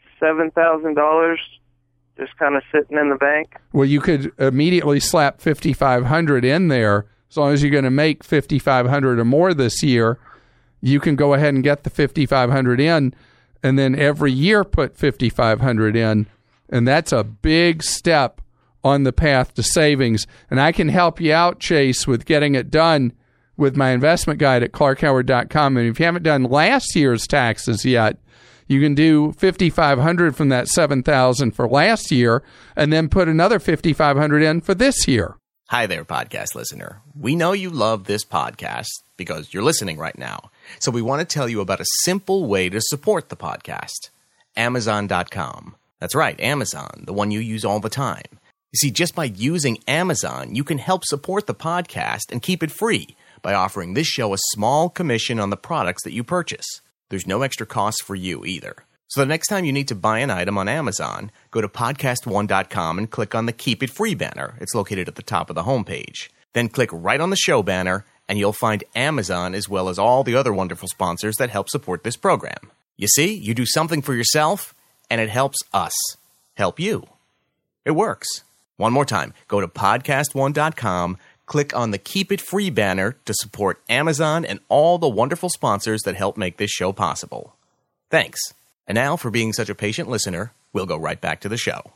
Speaker 15: $7,000 just kind of sitting in the bank.
Speaker 3: Well, you could immediately slap $5,500 in there. As long as you're going to make $5,500 or more this year, you can go ahead and get the $5,500 in, and then every year put $5,500 in, and that's a big step on the path to savings. And I can help you out, Chase, with getting it done with my investment guide at clarkhoward.com. And if you haven't done last year's taxes yet, you can do $5,500 from that $7,000 for last year, and then put another $5,500 in for this year.
Speaker 1: Hi there, podcast listener. We know you love this podcast because you're listening right now. So we want to tell you about a simple way to support the podcast. Amazon.com. That's right, Amazon, the one you use all the time. You see, just by using Amazon, you can help support the podcast and keep it free by offering this show a small commission on the products that you purchase. There's no extra cost for you either. So the next time you need to buy an item on Amazon, go to podcast1.com and click on the Keep It Free banner. It's located at the top of the homepage. Then click right on the show banner, and you'll find Amazon as well as all the other wonderful sponsors that help support this program. You see, you do something for yourself, and it helps us help you. It works. One more time, go to podcast1.com, click on the Keep It Free banner to support Amazon and all the wonderful sponsors that help make this show possible. Thanks. And now, for being such a patient listener, we'll go right back to the show.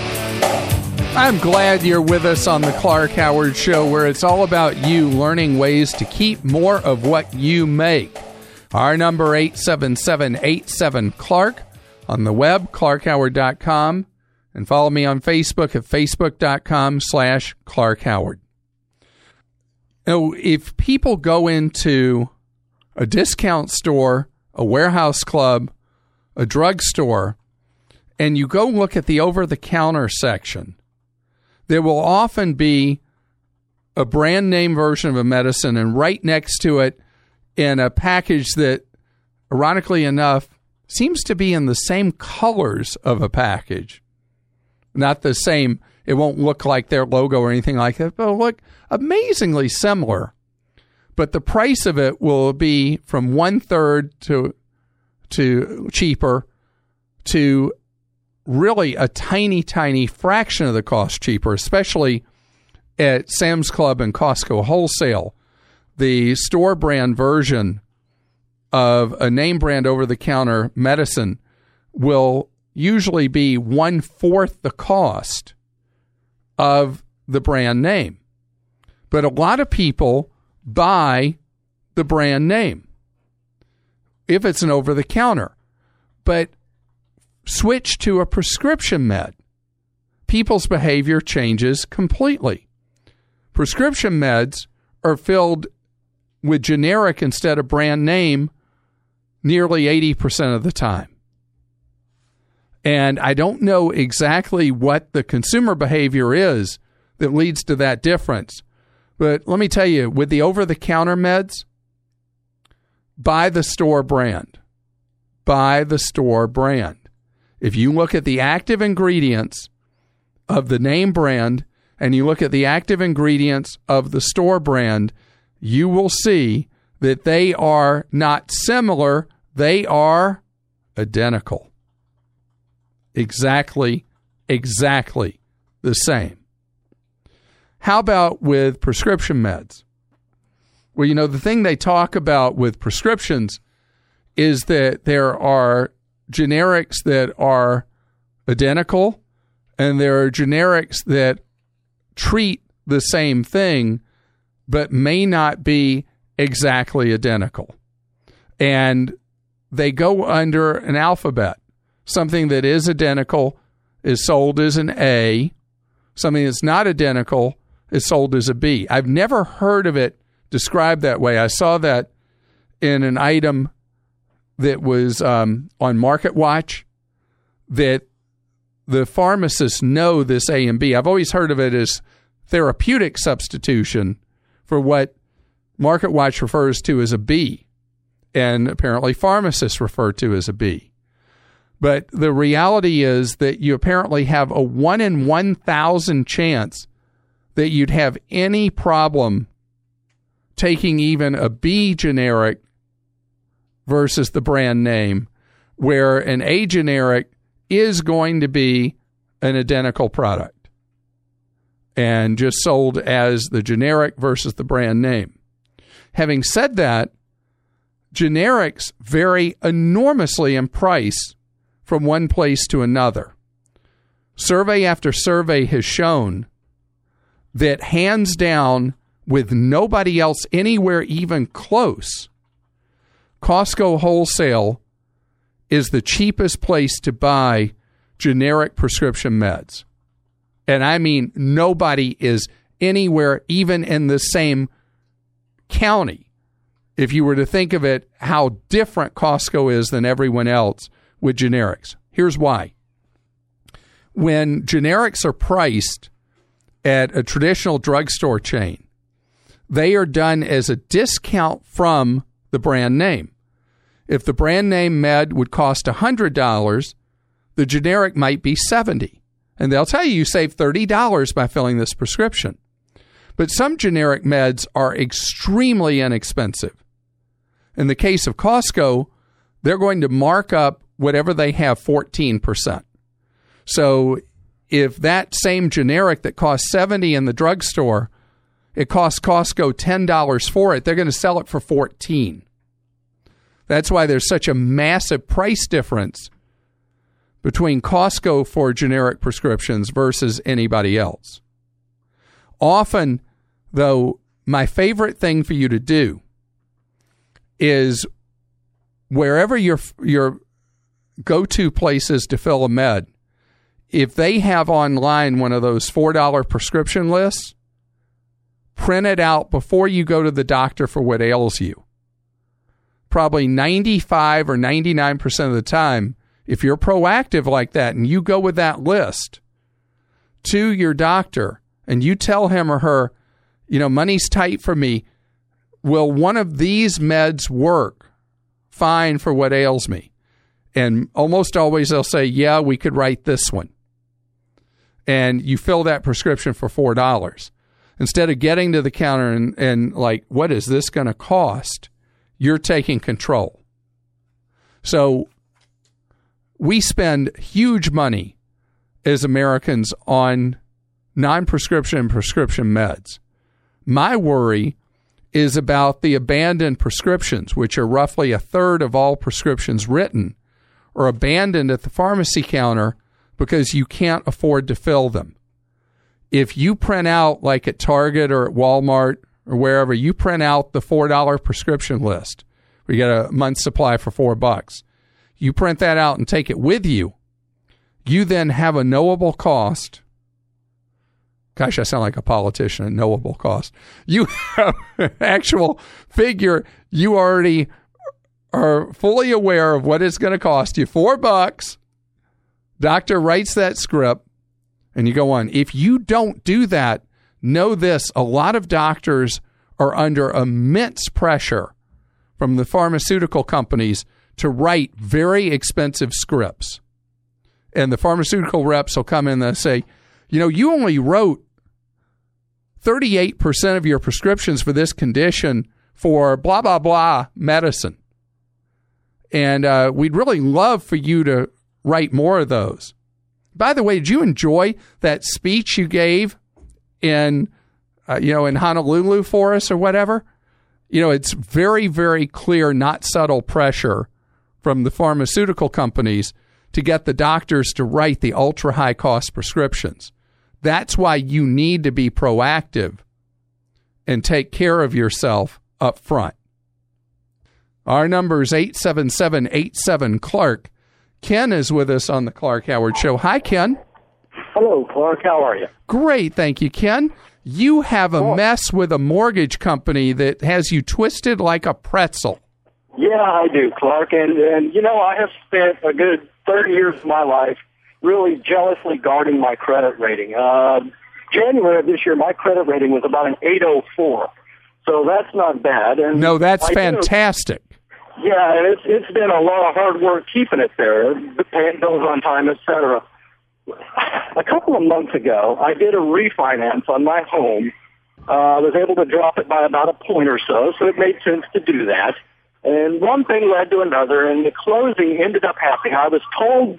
Speaker 3: I'm glad you're with us on the Clark Howard Show, where it's all about you learning ways to keep more of what you make. Our number, 877-87-CLARK. On the web, clarkhoward.com. And follow me on Facebook at facebook.com/Clark Howard. Now, if people go into a discount store, a warehouse club, a drugstore, and you go look at the over-the-counter section, there will often be a brand name version of a medicine, and right next to it in a package that, ironically enough, seems to be in the same colors of a package. Not the same, it won't look like their logo or anything like that, but it'll look amazingly similar. But the price of it will be from 1/3 to cheaper to really a tiny, tiny fraction of the cost cheaper, especially at Sam's Club and Costco Wholesale. The store brand version of a name brand over-the-counter medicine will usually be 1/4 the cost of the brand name. But a lot of people buy the brand name if it's an over-the-counter. But switch to a prescription med. People's behavior changes completely. Prescription meds are filled with generic instead of brand name nearly 80% of the time. And I don't know exactly what the consumer behavior is that leads to that difference. But let me tell you, with the over-the-counter meds, buy the store brand. Buy the store brand. If you look at the active ingredients of the name brand and you look at the active ingredients of the store brand, you will see that they are not similar, they are identical. Exactly the same. How about with prescription meds? Well, you know, the thing they talk about with prescriptions is that there are generics that are identical and there are generics that treat the same thing but may not be exactly identical. And they go under an alphabet. Something that is identical is sold as an A. Something that's not identical is sold as a B. I've never heard of it described that way. I saw that in an item that was on MarketWatch, that the pharmacists know this A and B. I've always heard of it as therapeutic substitution for what MarketWatch refers to as a B, and apparently pharmacists refer to as a B. But the reality is that you apparently have a 1 in 1,000 chance that you'd have any problem taking even a B generic versus the brand name. where an A generic is going to be an identical product and just sold as the generic versus the brand name. Having said that, generics vary enormously in price from one place to another. Survey after survey has shown that hands down, with nobody else anywhere even close, Costco Wholesale is the cheapest place to buy generic prescription meds. And I mean, nobody is anywhere even in the same county. If you were to think of it, how different Costco is than everyone else with generics. Here's why. When generics are priced at a traditional drugstore chain, they are done as a discount from the brand name. If the brand name med would cost $100, the generic might be $70. And they'll tell you save $30 by filling this prescription. But some generic meds are extremely inexpensive. In the case of Costco, they're going to mark up whatever they have 14%. So if that same generic that costs $70 in the drugstore, it costs Costco $10 for it, they're going to sell it for $14. That's why there's such a massive price difference between Costco for generic prescriptions versus anybody else. Often, though, my favorite thing for you to do is wherever your go-to place is to fill a med, if they have online one of those $4 prescription lists, print it out before you go to the doctor for what ails you. Probably 95 or 99% of the time, if you're proactive like that and you go with that list to your doctor and you tell him or her, you know, money's tight for me, will one of these meds work fine for what ails me? And almost always they'll say, yeah, we could write this one. And you fill that prescription for $4. Instead of getting to the counter and like, what is this going to cost? You're taking control. So we spend huge money as Americans on non-prescription and prescription meds. My worry is about the abandoned prescriptions, which are roughly a third of all prescriptions written, or abandoned at the pharmacy counter because you can't afford to fill them. If you print out, like at Target or at Walmart or wherever, you print out the $4 prescription list, where you get a month's supply for $4. You print that out and take it with you. You then have a knowable cost. Gosh, I sound like a politician, a knowable cost. You have an actual figure. You already are fully aware of what it's going to cost you. $4. Doctor writes that script. And you go on. If you don't do that, know this, a lot of doctors are under immense pressure from the pharmaceutical companies to write very expensive scripts. And the pharmaceutical reps will come in and say, you know, you only wrote 38% of your prescriptions for this condition for blah, blah, blah medicine. And we'd really love for you to write more of those. By the way, did you enjoy that speech you gave in Honolulu for us or whatever? You know, it's very, very clear, not subtle pressure from the pharmaceutical companies to get the doctors to write the ultra high cost prescriptions. That's why you need to be proactive and take care of yourself up front. Our number is 877-87-CLARK. Ken is with us on the Clark Howard Show. Hi, Ken.
Speaker 16: Hello, Clark. How are you?
Speaker 3: Great, thank you, Ken. You have a mess with a mortgage company that has you twisted like a pretzel.
Speaker 16: Yeah, I do, Clark. And you know, I have spent a good 30 years of my life really jealously guarding my credit rating. January of this year, my credit rating was about an 804. So that's not bad. And
Speaker 3: no, that's fantastic.
Speaker 16: Yeah, and it's been a lot of hard work keeping it there, paying bills on time, etc. A couple of months ago, I did a refinance on my home. I was able to drop it by about a point or so it made sense to do that. And one thing led to another, and the closing ended up happening. I was told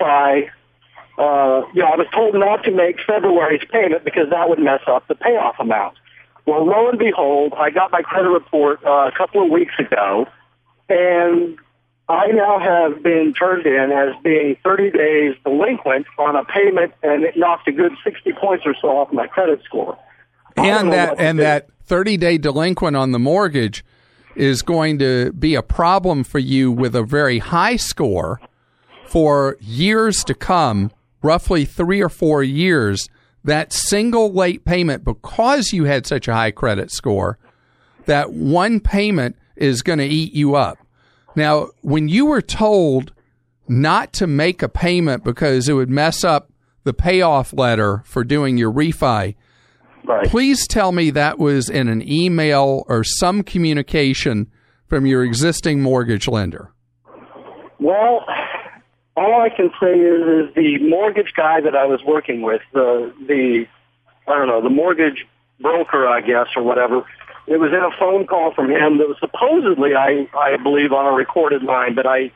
Speaker 16: I was told not to make February's payment because that would mess up the payoff amount. Well, lo and behold, I got my credit report a couple of weeks ago, and I now have been turned in as being 30 days delinquent on a payment, and it knocked a good 60 points or so off my credit score.
Speaker 3: And that 30-day delinquent on the mortgage is going to be a problem for you with a very high score for years to come, roughly 3 or 4 years. That single late payment, because you had such a high credit score, that one payment is going to eat you up. Now, when you were told not to make a payment because it would mess up the payoff letter for doing your refi, please tell me that was in an email or some communication from your existing mortgage lender.
Speaker 16: Well, all I can say is the mortgage guy that I was working with, the mortgage broker, I guess, or whatever, it was in a phone call from him that was supposedly, I believe, on a recorded line, but I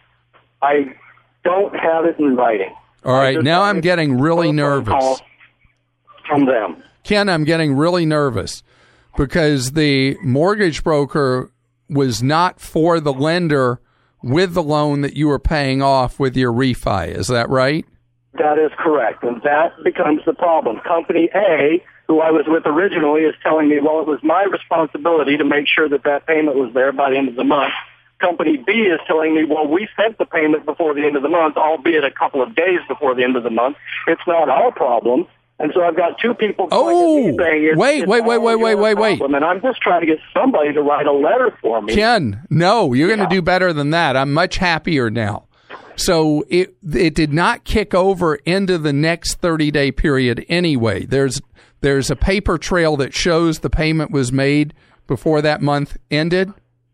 Speaker 16: don't have it in writing.
Speaker 3: All right, now I'm getting really nervous.
Speaker 16: From them.
Speaker 3: Ken, I'm getting really nervous because the mortgage broker was not for the lender with the loan that you were paying off with your refi. Is that right?
Speaker 16: That is correct, and that becomes the problem. Company A, who I was with originally, is telling me, well, it was my responsibility to make sure that payment was there by the end of the month. Company B is telling me, well, we sent the payment before the end of the month, albeit a couple of days before the end of the month. It's not our problem. And so I've got two people saying
Speaker 3: wait.
Speaker 16: And I'm just trying to get somebody to write a letter for me.
Speaker 3: Ken, no, you're going to do better than that. I'm much happier now. So it did not kick over into the next 30-day period anyway. There's a paper trail that shows the payment was made before that month ended.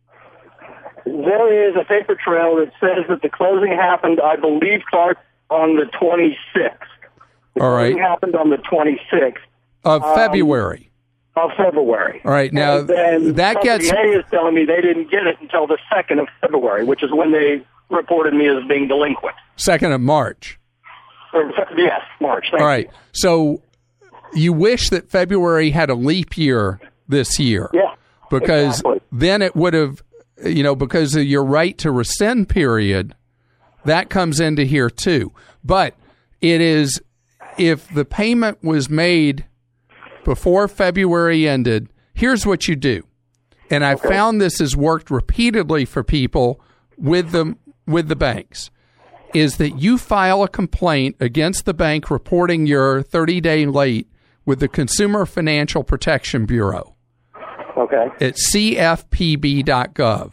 Speaker 16: There is a paper trail that says that the closing happened, I believe, Clark, on the 26th.
Speaker 3: All right.
Speaker 16: It happened on the 26th.
Speaker 3: Of February.
Speaker 16: Of February.
Speaker 3: All right. Now, that gets...
Speaker 16: Company A is telling me they didn't get it until the 2nd of February, which is when they reported me as being delinquent.
Speaker 3: 2nd of March.
Speaker 16: Yes, March.
Speaker 3: All right. So you wish that February had a leap year this year.
Speaker 16: Yeah,
Speaker 3: because then it would have, because of your right to rescind period, that comes into here too. But it is... If the payment was made before February ended, here's what you do. And I found this has worked repeatedly for people with the banks, is that you file a complaint against the bank reporting your 30-day late with the Consumer Financial Protection Bureau.
Speaker 16: Okay.
Speaker 3: At cfpb.gov.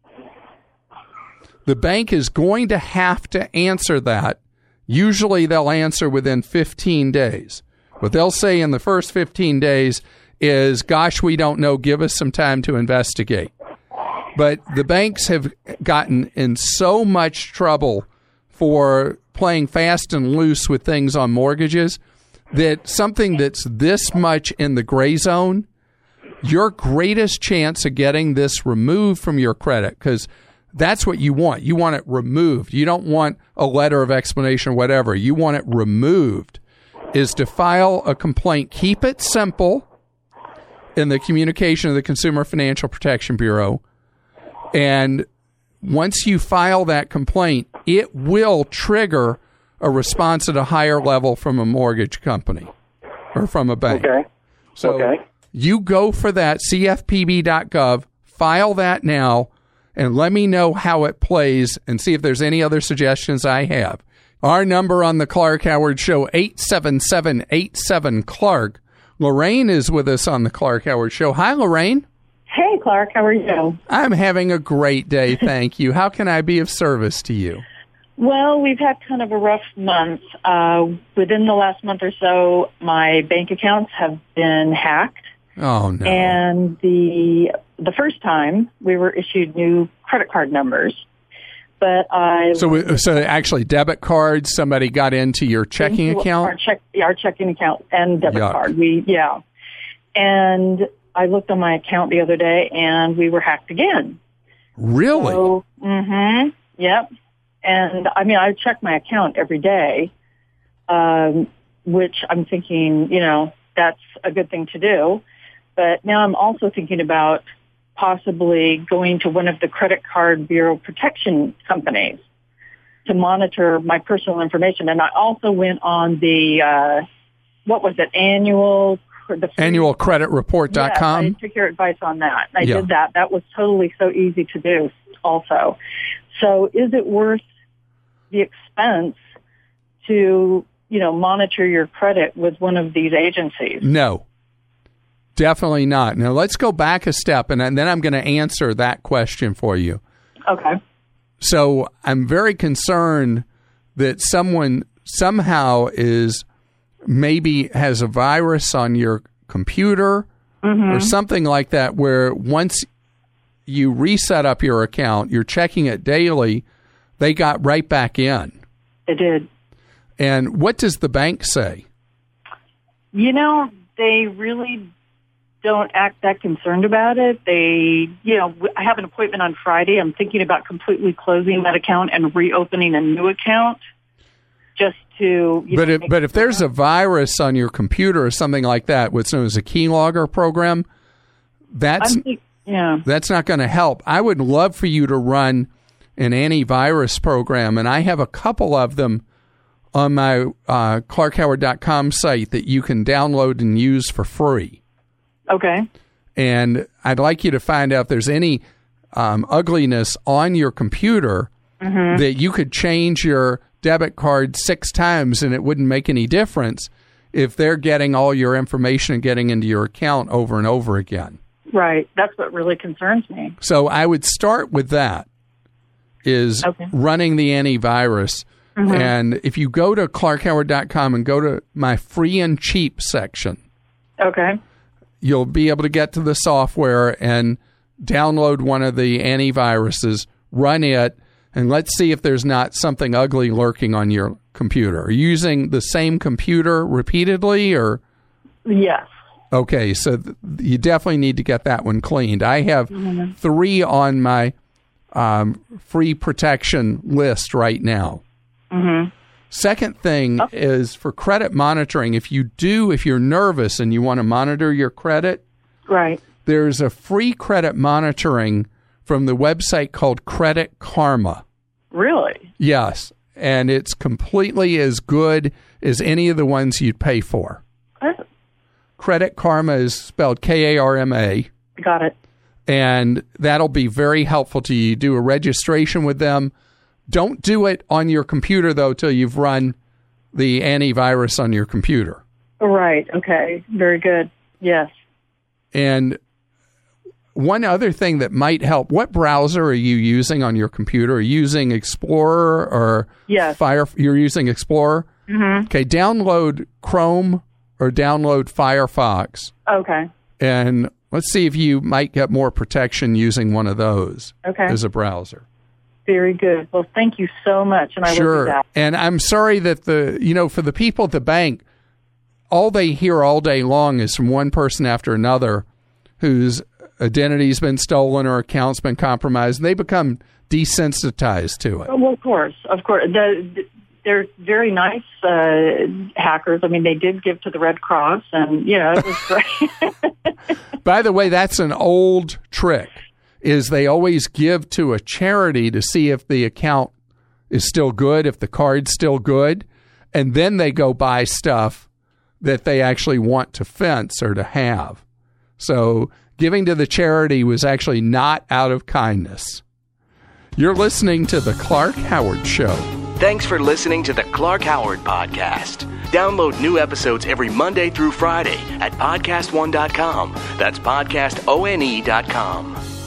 Speaker 3: The bank is going to have to answer that. Usually they'll answer within 15 days. What they'll say in the first 15 days is, gosh, we don't know, give us some time to investigate. But the banks have gotten in so much trouble for playing fast and loose with things on mortgages that something that's this much in the gray zone, your greatest chance of getting this removed from your credit, because that's what you want. You want it removed. You don't want a letter of explanation or whatever. You want it removed, is to file a complaint. Keep it simple in the communication of the Consumer Financial Protection Bureau. And once you file that complaint, it will trigger a response at a higher level from a mortgage company or from a bank.
Speaker 16: Okay.
Speaker 3: So you go for that, cfpb.gov, file that now, and let me know how it plays and see if there's any other suggestions I have. Our number on the Clark Howard Show, 877-87-CLARK. Lorraine is with us on the Clark Howard Show. Hi, Lorraine.
Speaker 17: Hey, Clark. How are you?
Speaker 3: I'm having a great day, thank you. How can I be of service to you?
Speaker 17: Well, we've had kind of a rough month. Within the last month or so, my bank accounts have been hacked.
Speaker 3: Oh, no.
Speaker 17: And the first time, we were issued new credit card numbers. But
Speaker 3: So actually, debit cards, somebody got into your checking account?
Speaker 17: Our checking account and debit card. And I looked on my account the other day, and we were hacked again.
Speaker 3: Really?
Speaker 17: So, yep. And I mean, I check my account every day, which I'm thinking, that's a good thing to do. But now I'm also thinking about possibly going to one of the credit card bureau protection companies to monitor my personal information. And I also went on the,
Speaker 3: annualcreditreport.com.
Speaker 17: Yes, I took your advice on that. I did that. That was totally so easy to do also. So is it worth the expense to, monitor your credit with one of these agencies?
Speaker 3: No, definitely not. Now let's go back a step and then I'm going to answer that question for you.
Speaker 17: Okay.
Speaker 3: So I'm very concerned that someone somehow maybe has a virus on your computer or something like that, where once you reset up your account, you're checking it daily, they got right back in.
Speaker 17: They did.
Speaker 3: And what does the bank say?
Speaker 17: They really don't act that concerned about it. I have an appointment on Friday. I'm thinking about completely closing that account and reopening a new account just to...
Speaker 3: But if there's a virus on your computer or something like that, what's known as a keylogger program, that's not going to help. I would love for you to run an antivirus program, and I have a couple of them on my ClarkHoward.com site that you can download and use for free.
Speaker 17: Okay.
Speaker 3: And I'd like you to find out if there's any ugliness on your computer that you could change your debit card 6 times and it wouldn't make any difference if they're getting all your information and getting into your account over and over again.
Speaker 17: Right. That's what really concerns me.
Speaker 3: So I would start with that, is running the antivirus. And if you go to ClarkHoward.com and go to my free and cheap section, you'll be able to get to the software and download one of the antiviruses, run it, and let's see if there's not something ugly lurking on your computer. Are you using the same computer repeatedly, or?
Speaker 17: Yes.
Speaker 3: Okay, so you definitely need to get that one cleaned. I have 3 on my free protection list right now. Second thing is for credit monitoring. If you're nervous and you want to monitor your credit, there's a free credit monitoring from the website called Credit Karma.
Speaker 17: Really?
Speaker 3: Yes, and it's completely as good as any of the ones you'd pay for. Credit Karma is spelled Karma.
Speaker 17: Got it.
Speaker 3: And that'll be very helpful to you. Do a registration with them. Don't do it on your computer, though, till you've run the antivirus on your computer.
Speaker 17: Right. Okay. Very good. Yes.
Speaker 3: And one other thing that might help, what browser are you using on your computer? Are you using Explorer or You're using Explorer? Okay. Download Chrome or download Firefox.
Speaker 17: Okay.
Speaker 3: And let's see if you might get more protection using one of those as a browser.
Speaker 17: Very good. Well, thank you so much, and I will do that.
Speaker 3: And I'm sorry that for the people at the bank, all they hear all day long is from one person after another whose identity's been stolen or account's been compromised, and they become desensitized to it.
Speaker 17: Well, of course. They're very nice hackers. I mean, they did give to the Red Cross, and, it was great.
Speaker 3: By the way, that's an old trick. Is they always give to a charity to see if the account is still good, if the card's still good, and then they go buy stuff that they actually want to fence or to have. So giving to the charity was actually not out of kindness. You're listening to The Clark Howard Show.
Speaker 2: Thanks for listening to The Clark Howard Podcast. Download new episodes every Monday through Friday at podcastone.com. That's podcastone.com.